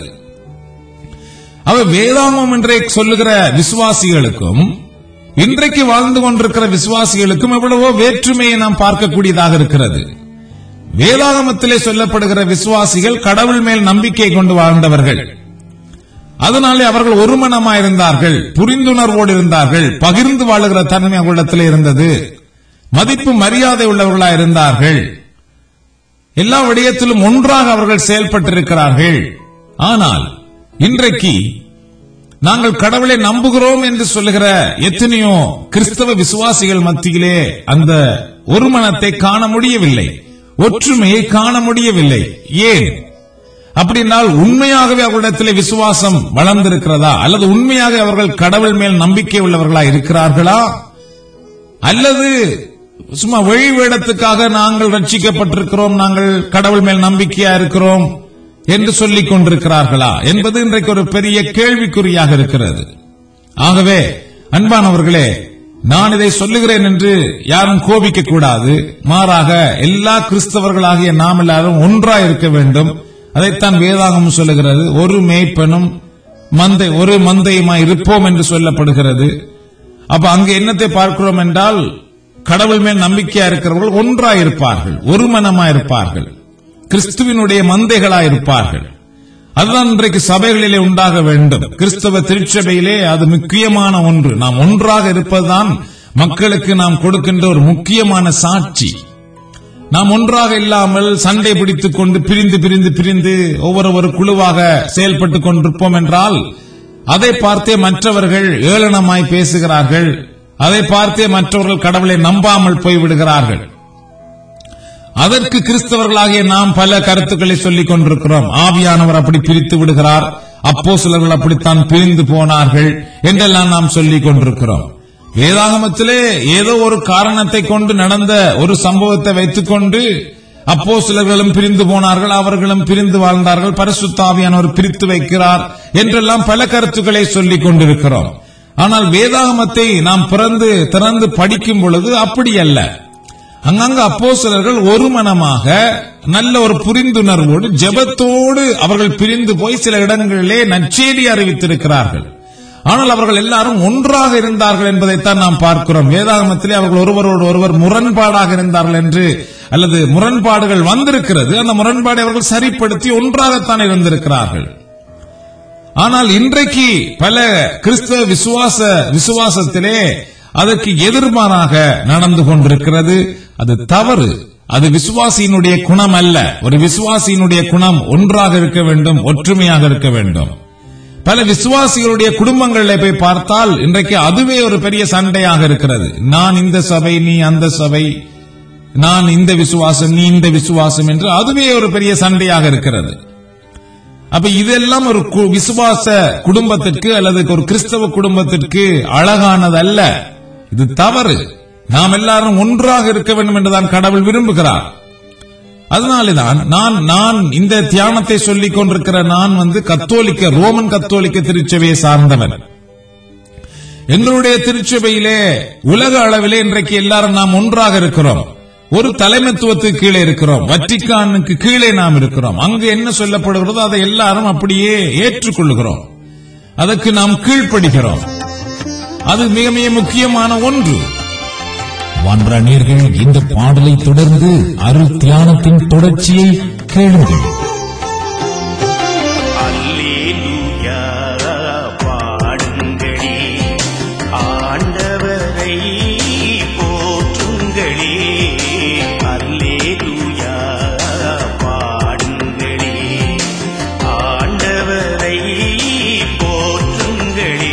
அவர் வேதாகமம் என்றே சொல்லுகிற விசுவாசிகளுக்கும் இன்றைக்கு வாழ்ந்து கொண்டிருக்கிற விசுவாசிகளுக்கும் எவ்வளவோ வேற்றுமையை நாம் பார்க்கக்கூடியதாக இருக்கிறது. வேதாகமத்திலே சொல்லப்படுகிற விசுவாசிகள் கடவுள் மேல் நம்பிக்கை கொண்டு வாழ்ந்தவர்கள். அதனாலே அவர்கள் ஒரு மனமாயிருந்தார்கள், புரிந்துணர்வோடு இருந்தார்கள், பகிர்ந்து வாழுகிற தன்மை அவர்களிடத்தில் இருந்தது, மதிப்பு மரியாதை உள்ளவர்களாக இருந்தார்கள், எல்லா விடயத்திலும் ஒன்றாக அவர்கள் செயல்பட்டிருக்கிறார்கள். ஆனால் இன்றைக்கு நாங்கள் கடவுளை நம்புகிறோம் என்று சொல்லுகிற எத்தனையோ கிறிஸ்தவ விசுவாசிகள் மத்தியிலே அந்த ஒரு மனத்தை காண முடியவில்லை, ஒற்றுமையை காண முடியவில்லை. ஏன் அப்படின்னால் உண்மையாகவே அவர்களிடத்திலே விசுவாசம் வளர்ந்திருக்கிறதா, அல்லது உண்மையாக அவர்கள் கடவுள் மேல் நம்பிக்கை உள்ளவர்களா இருக்கிறார்களா, அல்லது சும்மா வழி வேடத்துக்காக நாங்கள் ரட்சிக்கப்பட்டிருக்கிறோம், நாங்கள் கடவுள் மேல் நம்பிக்கையா இருக்கிறோம் என்று சொல்லிக் கொண்டிருக்கிறார்களா என்பது இன்றைக்கு ஒரு பெரிய கேள்விக்குறியாக இருக்கிறது. ஆகவே அன்பானவர்களே, நான் இதை சொல்லுகிறேன் என்று யாரும் கோபிக்க கூடாது. மாறாக எல்லா கிறிஸ்தவர்களாகிய நாம் எல்லாரும் ஒன்றாய் இருக்க வேண்டும். அதைத்தான் வேதாகமம் சொல்லுகிறது. ஒரு மேய்ப்பனும் மந்தை ஒரு மந்தையுமாய் இருப்போம் என்று சொல்லப்படுகிறது. அப்ப அங்கு என்னத்தை பார்க்கிறோம் என்றால், கடவுள் மேல் நம்பிக்கையா இருக்கிறவர்கள் ஒன்றாய் இருப்பார்கள், ஒரு மனமாய் இருப்பார்கள், கிறிஸ்துவினுடைய மந்தைகளாயிருப்பார்கள். அதுதான் இன்றைக்கு சபைகளிலே உண்டாக வேண்டும். கிறிஸ்தவ திருச்சபையிலே அது முக்கியமான ஒன்று. நாம் ஒன்றாக இருப்பதுதான் மக்களுக்கு நாம் கொடுக்கின்ற ஒரு முக்கியமான சாட்சி. நாம் ஒன்றாக இல்லாமல் சண்டை பிடித்துக் கொண்டு பிரிந்து பிரிந்து பிரிந்து ஒவ்வொரு ஒரு குழுவாக செயல்பட்டுக் கொண்டிருப்போம் என்றால் அதை பார்த்தே மற்றவர்கள் ஏளனமாய் பேசுகிறார்கள். அதை பார்த்தே மற்றவர்கள் கடவுளை நம்பாமல் போய்விடுகிறார்கள். அதற்கு கிறிஸ்தவர்களாகிய நாம் பல கருத்துக்களை சொல்லிக் கொண்டிருக்கிறோம். ஆவியானவர் அப்படி பிரித்து விடுகிறார், அப்போஸ்தலர்கள் அப்படித்தான் பிரிந்து போனார்கள் என்றெல்லாம் நாம் சொல்லிக் கொண்டிருக்கிறோம். வேதாகமத்திலே ஏதோ ஒரு காரணத்தை கொண்டு நடந்த ஒரு சம்பவத்தை வைத்துக் கொண்டு அப்போஸ்தலர்களும் பிரிந்து போனார்கள், அவர்களும் பிரிந்து வாழ்ந்தார்கள், பரிசுத்த ஆவியானவர் பிரித்து வைக்கிறார் என்றெல்லாம் பல கருத்துக்களை சொல்லிக் கொண்டிருக்கிறோம். ஆனால் வேதாகமத்தை நாம் பிறந்து திறந்து படிக்கும் பொழுது அப்படி அல்ல. அங்கங்க அப்போஸ்தலர்கள் ஒரு மனமாக நல்ல ஒரு புரிந்துணர்வோடு ஜெபத்தோடு அவர்கள் பிரிந்து போய் சில இடங்களிலே நற்செய்தி அறிவித்திருக்கிறார்கள். ஆனால் அவர்கள் எல்லாரும் ஒன்றாக இருந்தார்கள் என்பதைத்தான் நாம் பார்க்கிறோம். வேதாகமத்திலே அவர்கள் ஒருவரோடு ஒருவர் முரண்பாடாக இருந்தார்கள் என்று அல்லது முரண்பாடுகள் வந்திருக்கிறது. அந்த முரண்பாடை அவர்கள் சரிப்படுத்தி ஒன்றாகத்தான் இருந்திருக்கிறார்கள். ஆனால் இன்றைக்கு பல கிறிஸ்தவ விசுவாச விசுவாசத்திலே அதற்கு எதிர்மாறாக நடந்து கொண்டிருக்கிறது. அது தவறு. அது விசுவாசியினுடைய குணம் அல்ல. ஒரு விசுவாசியினுடைய குணம் ஒன்றாக இருக்க வேண்டும், ஒற்றுமையாக இருக்க வேண்டும். பல விசுவாசிகளுடைய குடும்பங்களில் போய் பார்த்தால் இன்றைக்கு அதுவே ஒரு பெரிய சண்டையாக இருக்கிறது. நான் இந்த சபை, நீ அந்த சபை, நான் இந்த விசுவாசம், நீ இந்த விசுவாசம் என்று அதுவே ஒரு பெரிய சண்டையாக இருக்கிறது. அப்ப இதெல்லாம் ஒரு விசுவாச குடும்பத்திற்கு அல்லது ஒரு கிறிஸ்தவ குடும்பத்திற்கு அழகானது அல்ல. இது தவறு. நாம் எல்லாரும் ஒன்றாக இருக்க வேண்டும் என்றுதான் கடவுள் விரும்புகிறார். அதனாலேதான் நான் நான் இந்த தியானத்தை சொல்லிக் கொண்டிருக்கிற நான் வந்து கத்தோலிக்க ரோமன் கத்தோலிக்க திருச்சபையை சார்ந்தவன். எங்களுடைய திருச்சபையிலே உலக அளவிலே இன்றைக்கு எல்லாரும் நாம் ஒன்றாக இருக்கிறோம். ஒரு தலைமைத்துவத்துக்கு கீழே இருக்கிறோம். வத்திக்கானுக்கு கீழே நாம் இருக்கிறோம். அங்கு என்ன சொல்லப்படுகிறதோ அதை எல்லாரும் அப்படியே ஏற்றுக்கொள்கிறோம். அதற்கு நாம் கீழ்ப்படுகிறோம். அது மிக மிக முக்கியமான ஒன்று. வான்றாணியர்கள் இந்த பாடலை தொடர்ந்து அருள் தியானத்தின் தொடர்ச்சியை கேளுங்கள். அல்லேலூயா பாடுங்களே, ஆண்டவரை போற்றுங்களே. அல்லேலூயா பாடுங்களே, ஆண்டவரை போற்றுங்களே.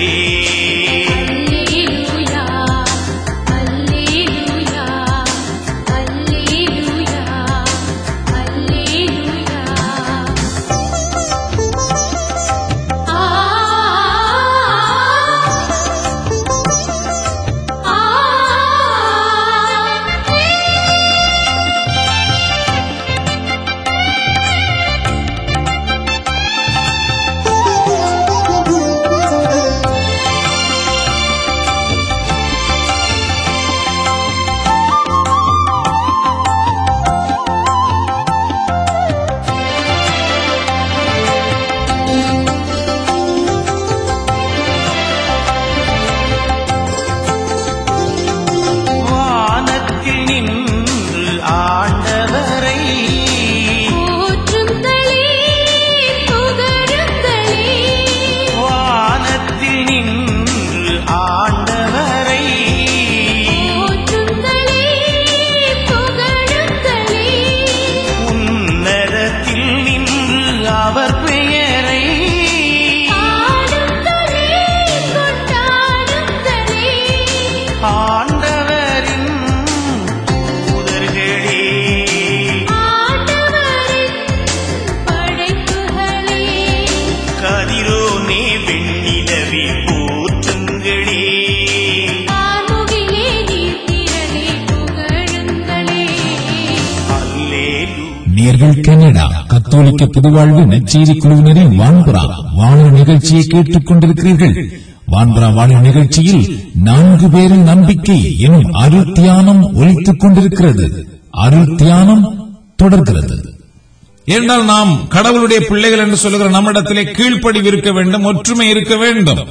நேயர்கள் கனடா கத்தோலிக்க புதுவாழ்வு நற்செய்தி குழுவினரின் வான்புறா வானொலி நிகழ்ச்சியை கேட்டுக் கொண்டிருக்கிறீர்கள். வான்புறா வானொலி நிகழ்ச்சியில் நான்கு பேரின் நம்பிக்கை எனும் அருள் தியானம் ஒலித்துக் கொண்டிருக்கிறது. அருள் தியானம் தொடர்கிறது. ஏனென்றால் நாம் கடவுளுடைய பிள்ளைகள் என்று சொல்லுகிற நம்மிடத்திலே கீழ்ப்படிவு இருக்க வேண்டும், ஒற்றுமை இருக்க வேண்டும்.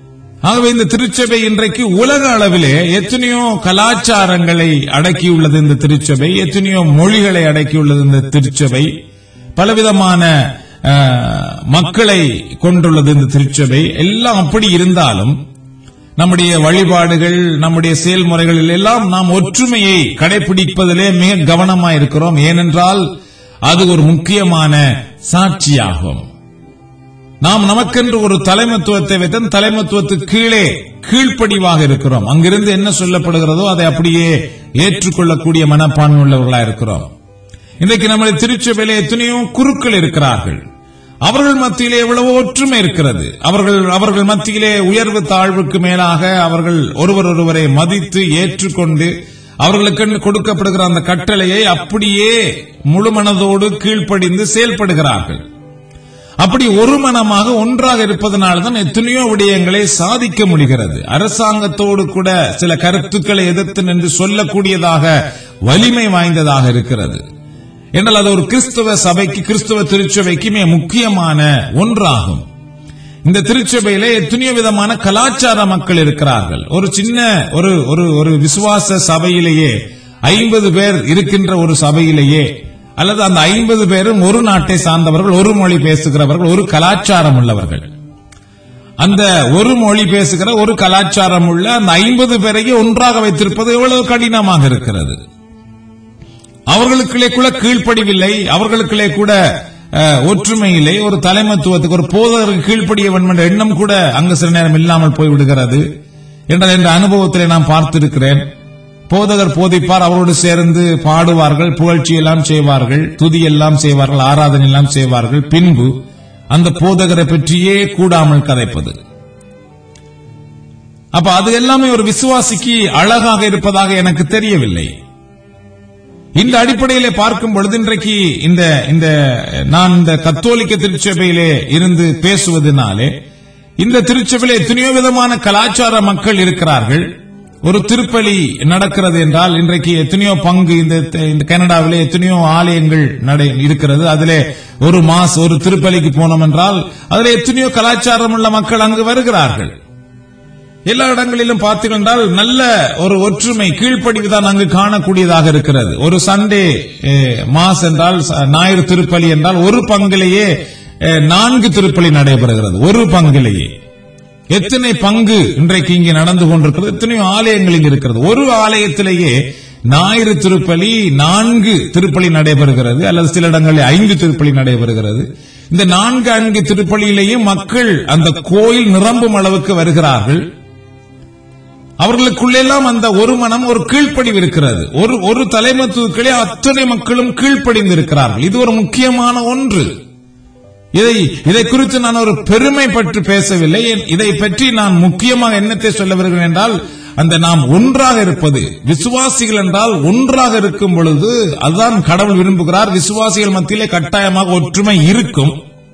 ஆகவே இந்த திருச்சபை இன்றைக்கு உலக அளவிலே எத்தனையோ கலாச்சாரங்களை அடக்கியுள்ளது. இந்த திருச்சபை எத்தனையோ மொழிகளை அடக்கியுள்ளது. இந்த திருச்சபை பலவிதமான மக்களை கொண்டுள்ளது. இந்த திருச்சபை எல்லாம் அப்படி இருந்தாலும் நம்முடைய வழிபாடுகள், நம்முடைய செயல்முறைகளில் எல்லாம் நாம் ஒற்றுமையை கடைபிடிப்பதிலே மிக கவனமாக இருக்கிறோம். ஏனென்றால் அது ஒரு முக்கியமான சாட்சியாகும். நாம் நமக்கென்று ஒரு தலைமைத்துவத்தை வைத்து தலைமைத்துவத்துக்கு கீழே கீழ்ப்படிவாக இருக்கிறோம். அங்கிருந்து என்ன சொல்லப்படுகிறதோ அதை அப்படியே ஏற்றுக்கொள்ளக்கூடிய மனப்பான்மை உள்ளவர்களாக இருக்கிறோம். இன்றைக்கு நம்முடைய திருச்சபையிலே எத்தனையோ குருக்கள் இருக்கிறார்கள். அவர்கள் மத்தியிலே எவ்வளவோ ஒற்றுமை இருக்கிறது. அவர்கள் அவர்கள் மத்தியிலே உயர்வு தாழ்வுக்கு மேலாக அவர்கள் ஒருவர் ஒருவரை மதித்து ஏற்றுக்கொண்டு அவர்களுக்கு கொடுக்கப்படுகிற அந்த கட்டளையை அப்படியே முழு மனதோடு கீழ்ப்படிந்து செயல்படுகிறார்கள். அப்படி ஒரு மனமாக ஒன்றாக இருப்பதனால்தான் எத்தனையோ விடயங்களை சாதிக்க முடிகிறது. அரசாங்கத்தோடு கூட சில கருத்துக்களை எதிர்த்து நின்று சொல்லக்கூடியதாக வலிமை வாய்ந்ததாக இருக்கிறது. என்றால் அது ஒரு கிறிஸ்தவ சபைக்கு, கிறிஸ்தவ திருச்சபைக்கு மிக முக்கியமான ஒன்றாகும். இந்த திருச்சபையிலே எத்தனையோ விதமான கலாச்சார மக்கள் இருக்கிறார்கள். ஒரு சின்ன ஒரு ஒரு விசுவாச சபையிலேயே ஐம்பது பேர் இருக்கின்ற ஒரு சபையிலேயே அல்லது அந்த ஐம்பது பேரும் ஒரு நாட்டை சார்ந்தவர்கள், ஒரு மொழி பேசுகிறவர்கள், ஒரு கலாச்சாரம் உள்ளவர்கள். அந்த ஒரு மொழி பேசுகிற ஒரு கலாச்சாரம் உள்ள அந்த ஐம்பது பேரையும் ஒன்றாக வைத்திருப்பது எவ்வளவு கடினமாக இருக்கிறது. அவர்களுக்குள்ளே கூட கீழ்ப்படிவில்லை, அவர்களுக்குள்ளே கூட ஒற்றுமை இல்லை. ஒரு தலைமைத்துவத்துக்கு, ஒரு போதகருக்கு கீழ்ப்படிய வேண்டும் என்ற எண்ணம் கூட அங்கு சில நேரம் இல்லாமல் போய்விடுகிறது என்ற என்ற அனுபவத்திலே நான் பார்த்திருக்கிறேன். போதகர் போதிப்பார், அவரோடு சேர்ந்து பாடுவார்கள், புகழ்ச்சி எல்லாம் செய்வார்கள், துதி எல்லாம் செய்வார்கள், ஆராதனை எல்லாம் செய்வார்கள். பின்பு அந்த போதகரை பற்றியே கூடாமல் கதைப்பது. அப்ப அது எல்லாமே ஒரு விசுவாசிக்கு அழகாக இருப்பதாக எனக்கு தெரியவில்லை. இந்த அடிப்படையிலே பார்க்கும் பொழுது இன்றைக்கு இந்த இந்த நான் இந்த கத்தோலிக்க திருச்சபையிலே இருந்து பேசுவதனாலே இந்த திருச்சபையிலே எத்தனையோ விதமான கலாச்சார மக்கள் இருக்கிறார்கள். ஒரு திருப்பலி நடக்கிறது என்றால் இன்றைக்கு எத்தனையோ பங்கு இந்த கனடாவிலே எத்தனையோ ஆலயங்கள் நடை இருக்கிறது. அதிலே ஒரு மாஸ் ஒரு திருப்பலிக்கு போனோம் என்றால் அதிலே எத்தனையோ கலாச்சாரம் உள்ள மக்கள் அங்கு வருகிறார்கள். எல்லா இடங்களிலும் பார்த்தீர்கள் என்றால் நல்ல ஒரு ஒற்றுமை, கீழ்ப்படிவுதான் அங்கு காணக்கூடியதாக இருக்கிறது. ஒரு சண்டே மாஸ் என்றால், ஞாயிறு திருப்பலி என்றால் ஒரு பங்கிலேயே நான்கு திருப்பலி நடைபெறுகிறது. ஒரு பங்கிலேயே எத்தனை பங்கு இன்றைக்கு இங்கே நடந்து கொண்டிருக்கிறது, எத்தனையோ ஆலயங்கள் இங்கு இருக்கிறது. ஒரு ஆலயத்திலேயே ஞாயிறு திருப்பலி நான்கு திருப்பலி நடைபெறுகிறது, அல்லது சில இடங்களில் ஐந்து திருப்பலி நடைபெறுகிறது. இந்த நான்கு ஐந்து திருப்பலியிலேயே மக்கள் அந்த கோயில் நிரம்பும் அளவுக்கு வருகிறார்கள். அவர்களுக்குள்ளெல்லாம் அந்த ஒரு மனம், ஒரு கீழ்ப்படிவு இருக்கிறது. ஒரு ஒரு தலைமைத்துவத்திலே அத்தனை மக்களும் கீழ்ப்படிந்திருக்கிறார்கள். இது ஒரு முக்கியமான ஒன்று. இதை இதை குறித்து நான் ஒரு பெருமை பற்றி பேசவில்லை. இதை பற்றி நான் முக்கியமாக என்னத்தை சொல்ல வருகிறேன் என்றால், அந்த நாம் ஒன்றாக இருப்பது, விசுவாசிகள் என்றால் ஒன்றாக இருக்கும் பொழுது அதுதான் கடவுள் விரும்புகிறார். விசுவாசிகள் மத்தியிலே கட்டாயமாக ஒற்றுமை இருக்கும்.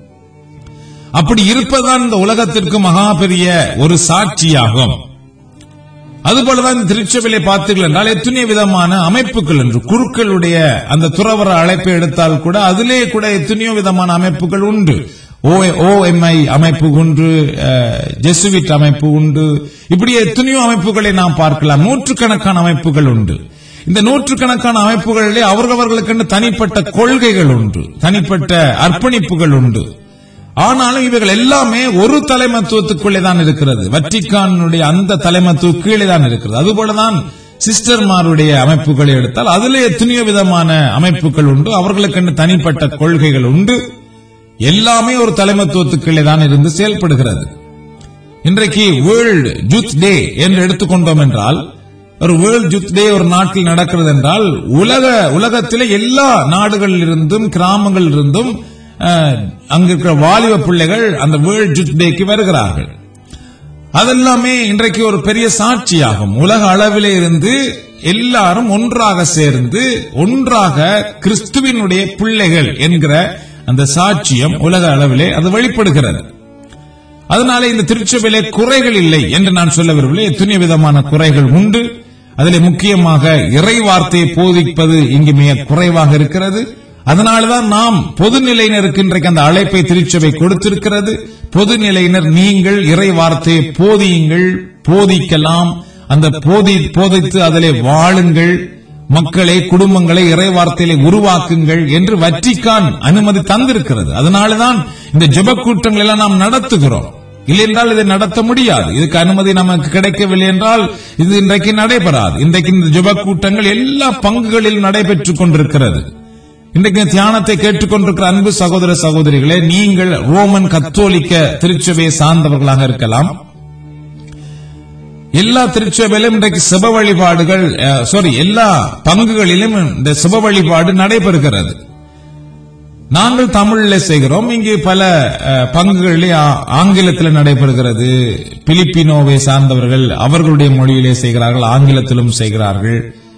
அப்படி இருப்பதுதான் இந்த உலகத்திற்கு மகா பெரிய ஒரு சாட்சியாகும். அதுபோலதான் இந்த திருச்சபையிலே பார்த்தீர்கள் என்றால் எத்தனையோ விதமான அமைப்புகள் என்று குருக்களுடைய அந்த துறவர அழைப்பை எடுத்தால் கூட அதிலே கூட எத்தனையோ விதமான அமைப்புகள் உண்டு. ஓஎம்ஐ அமைப்பு உண்டு, ஜெசுவிட் அமைப்பு உண்டு, இப்படி எத்தனையோ அமைப்புகளை நாம் பார்க்கலாம். நூற்றுக்கணக்கான அமைப்புகள் உண்டு. இந்த நூற்றுக்கணக்கான அமைப்புகளிலே அவரவர்களுக்கு தனிப்பட்ட கொள்கைகள் உண்டு, தனிப்பட்ட அர்ப்பணிப்புகள் உண்டு. ஆனாலும் இவைகள் எல்லாமே ஒரு தலைமைத்துவத்துக்குள்ளே தான் இருக்கிறது. வத்திக்கானுடைய அந்த தலைமைத்துவ கீழே தான் இருக்கிறது. அதுபோலதான் சிஸ்டர்மாருடைய அமைப்புகளை எடுத்தால் அதிலே எத்தனையோ விதமான அமைப்புகள் உண்டு, அவர்களுக்கு தனிப்பட்ட கொள்கைகள் உண்டு. எல்லாமே ஒரு தலைமைத்துவத்துக்குள்ளே தான் இருந்து செயல்படுகிறது. இன்றைக்கு வேர்ல்ட் யூத் டே என்று எடுத்துக்கொண்டோம் என்றால், ஒரு வேர்ல்ட் யூத் டே ஒரு நாட்டில் நடக்கிறது என்றால் உலக உலகத்திலே எல்லா நாடுகளில் இருந்தும் கிராமங்களில் இருந்தும் அங்க இருக்கிற வாலிப பிள்ளைகள் அந்த வேர்ல்ட் யூத் டேக்கு வருகிறார்கள். அதெல்லாமே இன்றைக்கு ஒரு பெரிய சாட்சியாகும். உலக அளவிலே இருந்து எல்லாரும் ஒன்றாக சேர்ந்து ஒன்றாக கிறிஸ்துவினுடைய பிள்ளைகள் என்கிற அந்த சாட்சியம் உலக அளவிலே அது வெளிப்படுகிறது. அதனாலே இந்த திருச்சபையிலே குறைகள் இல்லை என்று நான் சொல்ல விரும்பவில்லை. எத்தனை விதமான குறைகள் உண்டு. அதிலே முக்கியமாக இறை வார்த்தையை போதிப்பது இங்கு மிக குறைவாக இருக்கிறது. அதனால்தான் நாம் பொதுநிலையினருக்கு இன்றைக்கு அந்த அழைப்பை திருச்சபை கொடுத்திருக்கிறது. பொதுநிலையினர் நீங்கள் இறை வார்த்தையை போதியுங்கள், போதிக்கலாம், அந்த போதி போதித்து அதிலே வாழுங்கள், மக்களை குடும்பங்களை இறை வார்த்தையிலே உருவாக்குங்கள் என்று வத்திக்கான் அனுமதி தந்திருக்கிறது. அதனால்தான் இந்த ஜெப கூட்டங்கள் எல்லாம் நாம் நடத்துகிறோம். இல்லை என்றால் இதை நடத்த முடியாது. இதுக்கு அனுமதி நமக்கு கிடைக்கவில்லை என்றால் இது இன்றைக்கு நடைபெறாது. இன்றைக்கு இந்த ஜெப கூட்டங்கள் எல்லா பங்குகளிலும் நடைபெற்றுக் கொண்டிருக்கிறது. இன்றைக்கு தியானத்தை கேட்டுக்கொண்டிருக்கிற அன்பு சகோதர சகோதரிகளே, நீங்கள் ரோமன் கத்தோலிக்க திருச்சபையை சார்ந்தவர்களாக இருக்கலாம். எல்லா திருச்சபையிலும் இன்றைக்கு சிவ வழிபாடுகள் சாரி எல்லா பங்குகளிலும் இந்த சிவ வழிபாடு நடைபெறுகிறது. நாங்கள் தமிழிலே செய்கிறோம். இங்கு பல பங்குகளிலே ஆங்கிலத்தில் நடைபெறுகிறது. பிலிப்பினோவை சார்ந்தவர்கள் அவர்களுடைய மொழியிலே செய்கிறார்கள், ஆங்கிலத்திலும் செய்கிறார்கள்.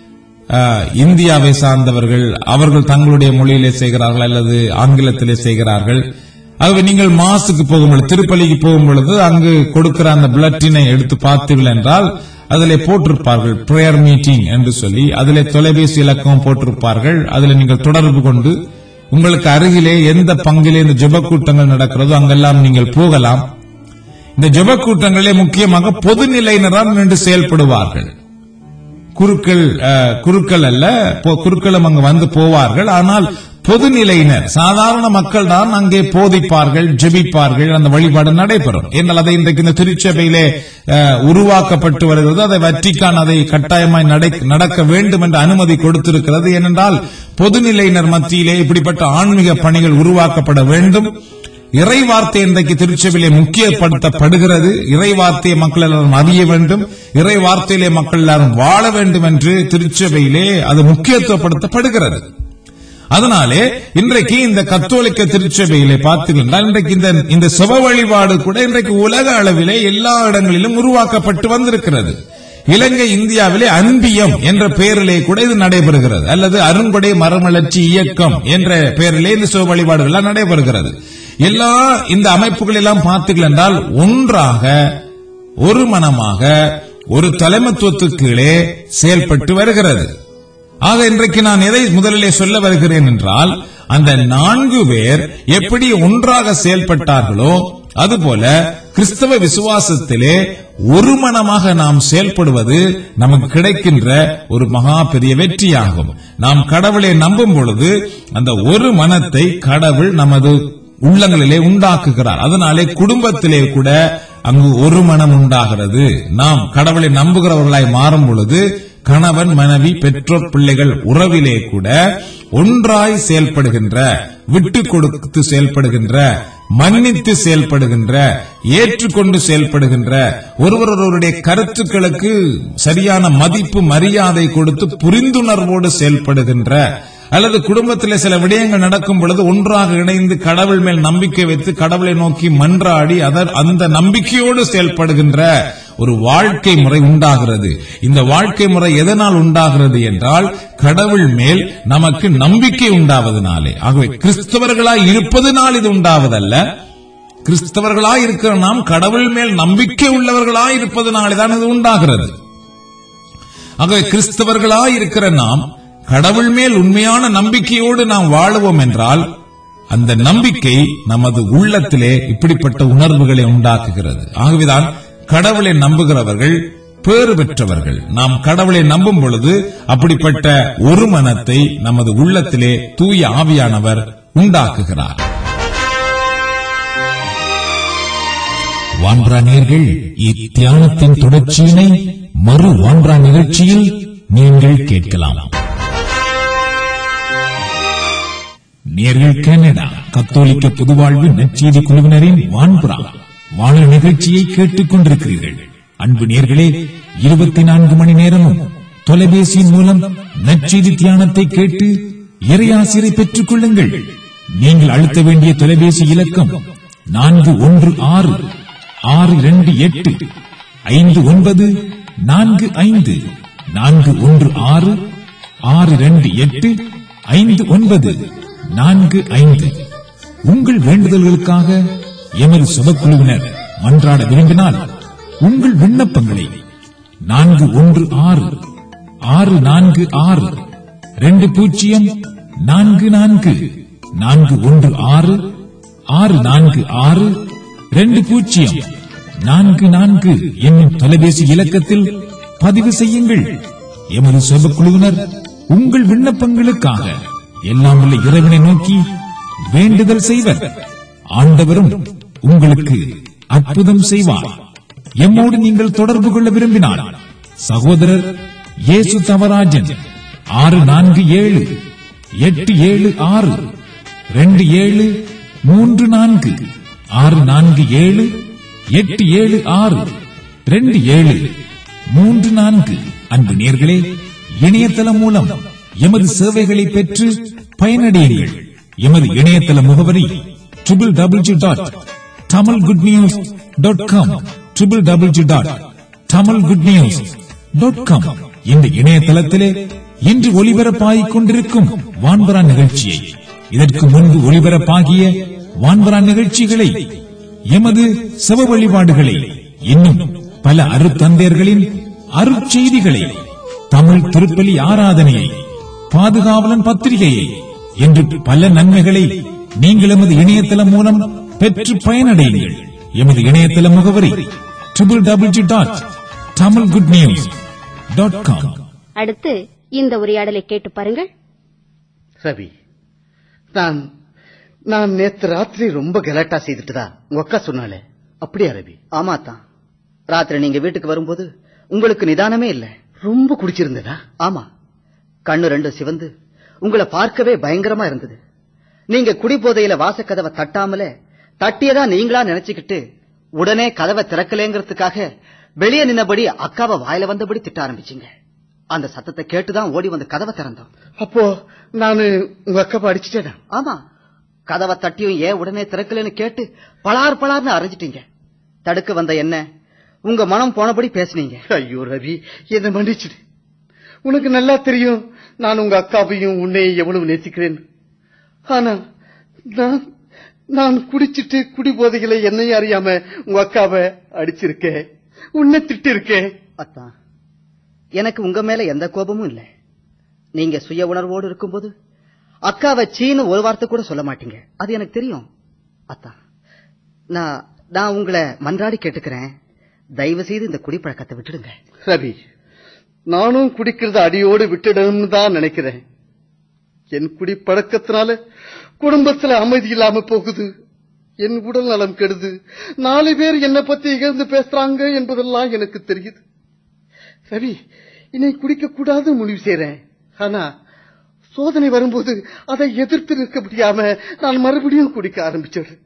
இந்தியாவை சார்ந்தவர்கள் அவர்கள் தங்களுடைய மொழியிலே செய்கிறார்கள் அல்லது ஆங்கிலத்திலே செய்கிறார்கள். ஆகவே நீங்கள் மாசுக்கு போகும்பொழுது, திருப்பலிக்கு போகும் பொழுது அங்கு கொடுக்கிற அந்த புல்லட்டினை எடுத்து பார்த்தீர்கள் என்றால் அதிலே போட்டிருப்பார்கள் பிரேயர் மீட்டிங் என்று சொல்லி. அதிலே தொலைபேசி இலக்கம் போட்டிருப்பார்கள். அதில் நீங்கள் தொடர்பு கொண்டு உங்களுக்கு அருகிலே எந்த பங்கிலே இந்த ஜெப கூட்டங்கள் நடக்கிறதோ அங்கெல்லாம் நீங்கள் போகலாம். இந்த ஜெப கூட்டங்களிலே முக்கியமாக பொதுநிலையினரால் நின்று செயல்படுவார்கள். குருக்கள் குருக்கள் அல்ல, குருக்களும் அங்கு வந்து போவார்கள். ஆனால் பொதுநிலையினர் சாதாரண மக்கள் தான் அங்கே போதிப்பார்கள், ஜெபிப்பார்கள், அந்த வழிபாடு நடைபெறும். என்றால் அதை இன்றைக்கு இந்த திருச்சபையிலே உருவாக்கப்பட்டு வருகிறது. அதை வத்திக்கான் அதை கட்டாயமாய் நடக்க வேண்டும் என்ற அனுமதி கொடுத்திருக்கிறது. ஏனென்றால் பொதுநிலையினர் மத்தியிலே இப்படிப்பட்ட ஆன்மீக பணிகள் உருவாக்கப்பட வேண்டும். இறை வார்த்தை இன்றைக்கு திருச்சபையிலே முக்கியப்படுத்தப்படுகிறது. இறை வார்த்தையை மக்கள் எல்லாரும் அறிய வேண்டும், இறை வார்த்தையிலே மக்கள் எல்லாரும் வாழ வேண்டும் என்று திருச்சபையிலே அது முக்கியத்துவப்படுத்தப்படுகிறது. அதனாலே இன்றைக்கு இந்த கத்தோலிக்க திருச்சபையிலே பார்த்தீங்கன்னா இன்றைக்கு இந்த இந்த சிவ வழிபாடு கூட இன்றைக்கு உலக அளவிலே எல்லா இடங்களிலும் உருவாக்கப்பட்டு வந்திருக்கிறது. இலங்கை இந்தியாவிலே அன்பியம் என்ற பெயரிலே கூட இது நடைபெறுகிறது. அல்லது அருங்கொடை மரமலர்ச்சி இயக்கம் என்ற பெயரிலே இந்த சிவ வழிபாடுகள் எல்லாம் நடைபெறுகிறது. எல்லா இந்த அமைப்புகள் எல்லாம் பார்த்தீர்கள் என்றால் ஒன்றாக ஒரு மனமாக ஒரு தலைமைத்துவத்துக்கு கீழே செயல்பட்டு வருகிறது. ஆக இன்றைக்கு நான் எதை முதலிலே சொல்ல வருகிறேன் என்றால், அந்த நான்கு பேர் எப்படி ஒன்றாக செயல்பட்டார்களோ அதுபோல கிறிஸ்தவ விசுவாசத்திலே ஒரு மனமாக நாம் செயல்படுவது நமக்கு கிடைக்கின்ற ஒரு மகா பெரிய வெற்றியாகும். நாம் கடவுளை நம்பும் பொழுது அந்த ஒரு மனத்தை கடவுள் நமது உள்ளங்களிலே உண்டாக்குகிறார். அதனாலே குடும்பத்திலே கூட அங்கு ஒரு மனம் உண்டாகிறது. நாம் கடவுளை நம்புகிறவர்களாய் மாறும் பொழுது கணவன் மனைவி பெற்றோர் பிள்ளைகள் உறவிலே கூட ஒன்றாய் செயல்படுகின்ற, விட்டு கொடுத்து செயல்படுகின்ற, மன்னித்து செயல்படுகின்ற, ஏற்றுக்கொண்டு செயல்படுகின்ற, ஒருவருடைய கருத்துக்களுக்கு சரியான மதிப்பு மரியாதை கொடுத்து புரிந்துணர்வோடு செயல்படுகின்ற, அல்லது குடும்பத்தில் சில விடயங்கள் நடக்கும் பொழுது ஒன்றாக இணைந்து கடவுள் மேல் நம்பிக்கை வைத்து கடவுளை நோக்கி மன்றாடி அந்த நம்பிக்கையோடு செயல்படுகின்ற ஒரு வாழ்க்கை முறை உண்டாகிறது. இந்த வாழ்க்கை முறை எதனால் உண்டாகிறது என்றால் கடவுள் மேல் நமக்கு நம்பிக்கை உண்டாவதனாலே. ஆகவே கிறிஸ்தவர்களாய் இருப்பதனால் இது உண்டாவதல்ல, கிறிஸ்தவர்களாய் இருக்கிற நாம் கடவுள் மேல் நம்பிக்கை உள்ளவர்களாய் இருப்பதனாலே தான் இது உண்டாகிறது. ஆகவே கிறிஸ்தவர்களாய் இருக்கிற நாம் கடவுள் மேல் உண்மையான நம்பிக்கையோடு நாம் வாழுவோம் என்றால் அந்த நம்பிக்கை நமது உள்ளத்திலே இப்படிப்பட்ட உணர்வுகளை உண்டாக்குகிறது. ஆகவேதான் கடவுளை நம்புகிறவர்கள் பேறு பெற்றவர்கள். நாம் கடவுளை நம்பும் பொழுது அப்படிப்பட்ட ஒரு மனத்தை நமது உள்ளத்திலே தூய ஆவியானவர் உண்டாக்குகிறார். வான்பரா நேயர்கள், இத்தியானத்தின் தொடர்ச்சியினை மறு வான்பரா நிகழ்ச்சியில் நீங்கள் கேட்கலாம். நேயர்கள், கனடா கத்தோலிக்க பொதுவாழ்வு நற்செய்தி குழுவினரின் வான்பரா வாழ நிகழ்ச்சியை கேட்டுக் கொண்டிருக்கிறீர்கள். அன்பு நேயர்களே, இருபத்தி நான்கு மணி நேரமும் தொலைபேசியின் மூலம் நற்செய்தி தியானத்தை கேட்டு இறையாசிரை பெற்றுக் கொள்ளுங்கள். நீங்கள் அழுத்த வேண்டிய தொலைபேசி இலக்கம் நான்கு ஒன்று ஆறு ஆறு இரண்டு எட்டு ஐந்து ஒன்பது நான்கு ஐந்து நான்கு ஒன்று ஆறு ஆறு இரண்டு எட்டு ஐந்து ஒன்பது நான்கு ஐந்து. உங்கள் வேண்டுதல்களுக்காக எமது சுபக்குழுவினர் மன்றாட விரும்பினால் உங்கள் விண்ணப்பங்களை நான்கு ஒன்று ஆறு ஆறு நான்கு ஆறு ரெண்டு பூஜ்ஜியம் நான்கு நான்கு நான்கு ஒன்று ஆறு ஆறு நான்கு ஆறு ரெண்டு பூஜ்ஜியம் நான்கு நான்கு என்னும் தொலைபேசி இலக்கத்தில் பதிவு செய்யுங்கள். எமது சுபக்குழுவினர் உங்கள் விண்ணப்பங்களுக்காக எல்லாம் உள்ள இறைவனை நோக்கி வேண்டுதல் செய்வர். ஆண்டவரும் உங்களுக்கு அற்புதம் செய்வார். எம்மோடு நீங்கள் தொடர்பு கொள்ள விரும்பினால் சகோதரர் இயேசு தவராஜன் ஆறு நான்கு ஏழு எட்டு ஏழு ஆறு ரெண்டு ஏழு மூன்று நான்கு ஆறு நான்கு ஏழு எட்டு ஏழு ஆறு ரெண்டு ஏழு மூன்று நான்கு. அன்பு நேயர்களே, இணையதளம் மூலம் எமது சேவைகளை பெற்று பயனடையுங்கள். எமது இணையதள முகவரி W W W dot Tamil good news dot com W W W dot Tamil good news dot com. இந்த இணையதளத்திலே இன்று ஒளிபரப்பாகிக் கொண்டிருக்கும் வான்பரா நிகழ்ச்சியை, இதற்கு முன்பு ஒளிபரப்பாகிய வான்பரா நிகழ்ச்சிகளை, எமது செவ வழிபாடுகளை, இன்னும் பல அருத்தந்தையர்களின் அருட்செய்திகளை, தமிழ் திருப்பலி ஆராதனையை, பாதுகாவலன் பத்திரிகையை என்று பல நன்மைகளை நீங்கள் எமது இணையதளம் மூலம் பெற்று பயனடையுங்கள். எமது இணையதள முகவரி W W W dot Tamil good news dot com. அடுத்து இந்த உரையாடலை கேட்டு பாருங்கள். ரவி, நான் நான் நேத்து ராத்திரி ரொம்ப கலாட்டா செய்துட்டுதா உங்க அக்கா சொன்னாலே, அப்படியா ரவி? ஆமா தான். ராத்திரி நீங்க வீட்டுக்கு வரும்போது உங்களுக்கு நிதானமே இல்ல. ரொம்ப குடிச்சிருந்ததா? ஆமா. கண்ணு ரெண்டு சிவந்து உங்களை பார்க்கவே பயங்கரமா இருந்தது. நீங்க குடி போதையில வாசக்கதவை தட்டாமலே தட்டியதா நீங்களா நினைச்சுக்கிட்டு உடனே கதவை திறக்கலேங்கிறதுக்காக வெளியே நின்னபடி அக்காவை வாயில வந்தபடி திட்ட ஆரம்பிச்சீங்க. அந்த சத்தத்தை கேட்டுதான் ஓடி வந்து கதவை திறந்தோம். அப்போ நானு உங்க அக்காவை அடிச்சுட்டேனா? ஆமா. கதவை தட்டியும் ஏன் உடனே திறக்கலன்னு கேட்டு பலார் பலார்னு அரைஞ்சிட்டீங்க. தடுக்க வந்த என்ன உங்க மனம் போனபடி பேசுனீங்க. ஐயோ ரவி, என்ன மன்னிச்சிடு. உனக்கு நல்லா தெரியும் நான் உங்க அக்காவையும் உன்னையும் எவ்வளவு நேசிக்கிறேன். ஆனா நான் நான் குடிச்சிட்டு குடி போதைகளை என்னையும் அறியாம உங்க அக்காவை அடிச்சிருக்கேன், உன்னை திட்டு இருக்கேன். அத்தான், எனக்கு உங்க மேல எந்த கோபமும் இல்ல. நீங்க சுய உணர்வோடு இருக்கும்போது அக்காவை சீனு ஒரு வார்த்தை கூட சொல்ல மாட்டீங்க, அது எனக்கு தெரியும். அத்தான், நான் நான் உங்களை மன்றாடி கேட்டுக்கிறேன், தயவு செய்து இந்த குடிப்பழக்கத்தை விட்டுடுங்க. ரவி, நானும் குடிக்கிறத அடியோடு விட்டுடணும்னு தான் நினைக்கிறேன். என் குடிப்பழக்கத்தினால குடும்பத்துல அமைதி இல்லாம போகுது, என் உடல் நலம் கெடுது, நாலு பேர் என்னை பத்தி இகழ்ந்து பேசுறாங்க என்பதெல்லாம் எனக்கு தெரியுது. ரவி, இனி குடிக்க கூடாது முடிவு செய்றேன். ஆனா சோதனை வரும்போது அதை எதிர்த்து நிற்க முடியாம நான் மறுபடியும் குடிக்க ஆரம்பிச்சிடுறேன்.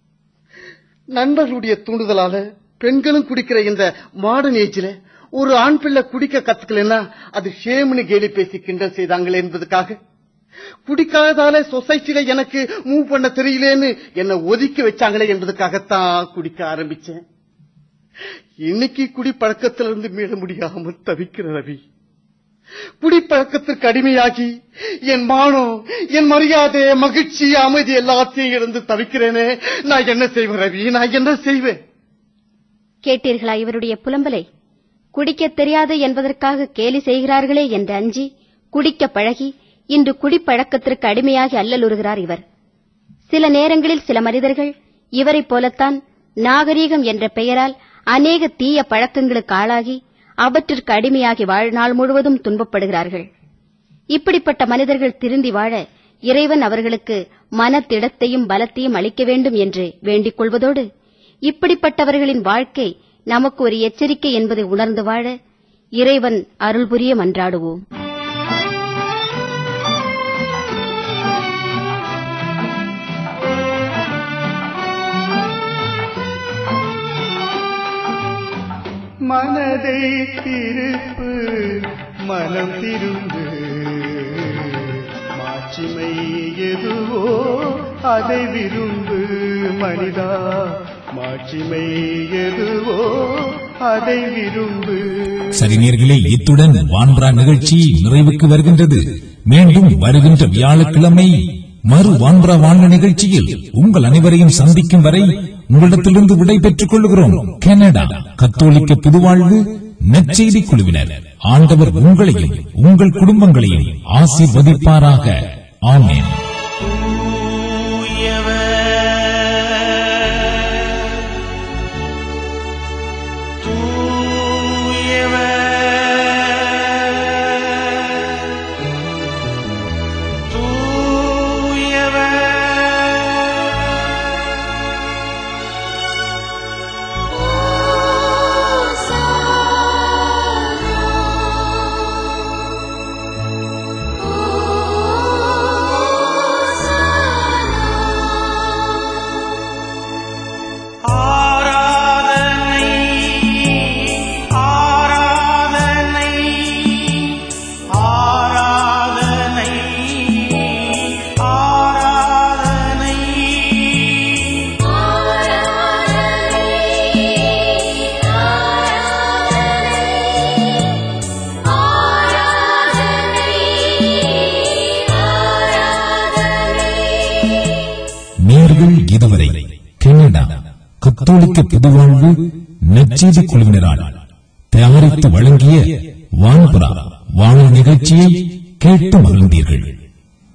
நண்பர்களுடைய தூண்டுதலால பெண்களும் குடிக்கிற இந்த மாடர்ன் ஏஜ்ல ஒரு ஆண் பிள்ளை குடிக்க கத்துக்கலன்னா அது ஷேம்னு கேலி பேசி கிண்டல் செய்தாங்களே என்பதுக்காக, குடிக்காததால சொசைட்டில எனக்கு மூவ் பண்ண தெரியலேன்னு என்ன ஒதுக்கி வச்சாங்களே என்பதுக்காகத்தான் குடிக்க ஆரம்பிச்சேன். இன்னைக்கு குடிப்பழக்கத்திலிருந்து மீள முடியாமல் தவிக்கிற ரவி, குடிப்பழக்கத்திற்கு அடிமையாகி என் மானம், என் மரியாதை, மகிழ்ச்சி, அமைதி எல்லாத்தையும் இருந்து தவிக்கிறேனே. நான் என்ன செய்வேன் ரவி, நான் என்ன செய்வேன்? கேட்டீர்களா இவருடைய புலம்பலை? குடிக்க தெரியாது என்பதற்காக கேலி செய்கிறார்களே என்று அஞ்சி குடிக்க பழகி இன்று குடிப்பழக்கத்திற்கு அடிமையாகி அல்லலுறுகிறார் இவர். சில நேரங்களில் சில மனிதர்கள் இவரைப் போலத்தான் நாகரீகம் என்ற பெயரால் அநேக தீய பழக்கங்களுக்கு ஆளாகி அவற்றிற்கு அடிமையாகி வாழ்நாள் முழுவதும் துன்பப்படுகிறார்கள். இப்படிப்பட்ட மனிதர்கள் திருந்தி வாழ இறைவன் அவர்களுக்கு மனத்திடத்தையும் பலத்தையும் அளிக்க வேண்டும் என்று வேண்டிக் கொள்வதோடு, இப்படிப்பட்டவர்களின் வாழ்க்கை நமக்கு ஒரு எச்சரிக்கை என்பதை உணர்ந்து வாழ இறைவன் அருள் புரிய மன்றாடுவோம். மனதை திருப்பு, மனம் திரும்பு, மாட்சிமை எதுவோ அதை விரும்பு மனிதா, மாட்சிமை எதுவோ அதை விரும்பு. சரி நேயர்களே, இத்துடன் வான்பரா நிகழ்ச்சி நிறைவுக்கு வருகின்றது. மீண்டும் வருகின்ற வியாழக்கிழமை மறு வான்பரா வான நிகழ்ச்சியில் உங்கள் அனைவரையும் சந்திக்கும் வரை உங்களிடத்திலிருந்து விடை பெற்றுக் கொள்கிறோம். கனடா கத்தோலிக்க புதுவாழ்வு நற்செய்தி குழுவினர். ஆண்டவர் உங்களையும் உங்கள் குடும்பங்களையும் ஆசீர்வதிப்பாராக. ஆமென். நேயர்கள் இதுவரை கனடா கத்தோலிக்க பொதுவாழ்வு நற்செய்தி குழுவினரால் தயாரித்து வழங்கிய வான்புறா வானொலி நிகழ்ச்சியை கேட்டு மகிழ்ந்தீர்கள்.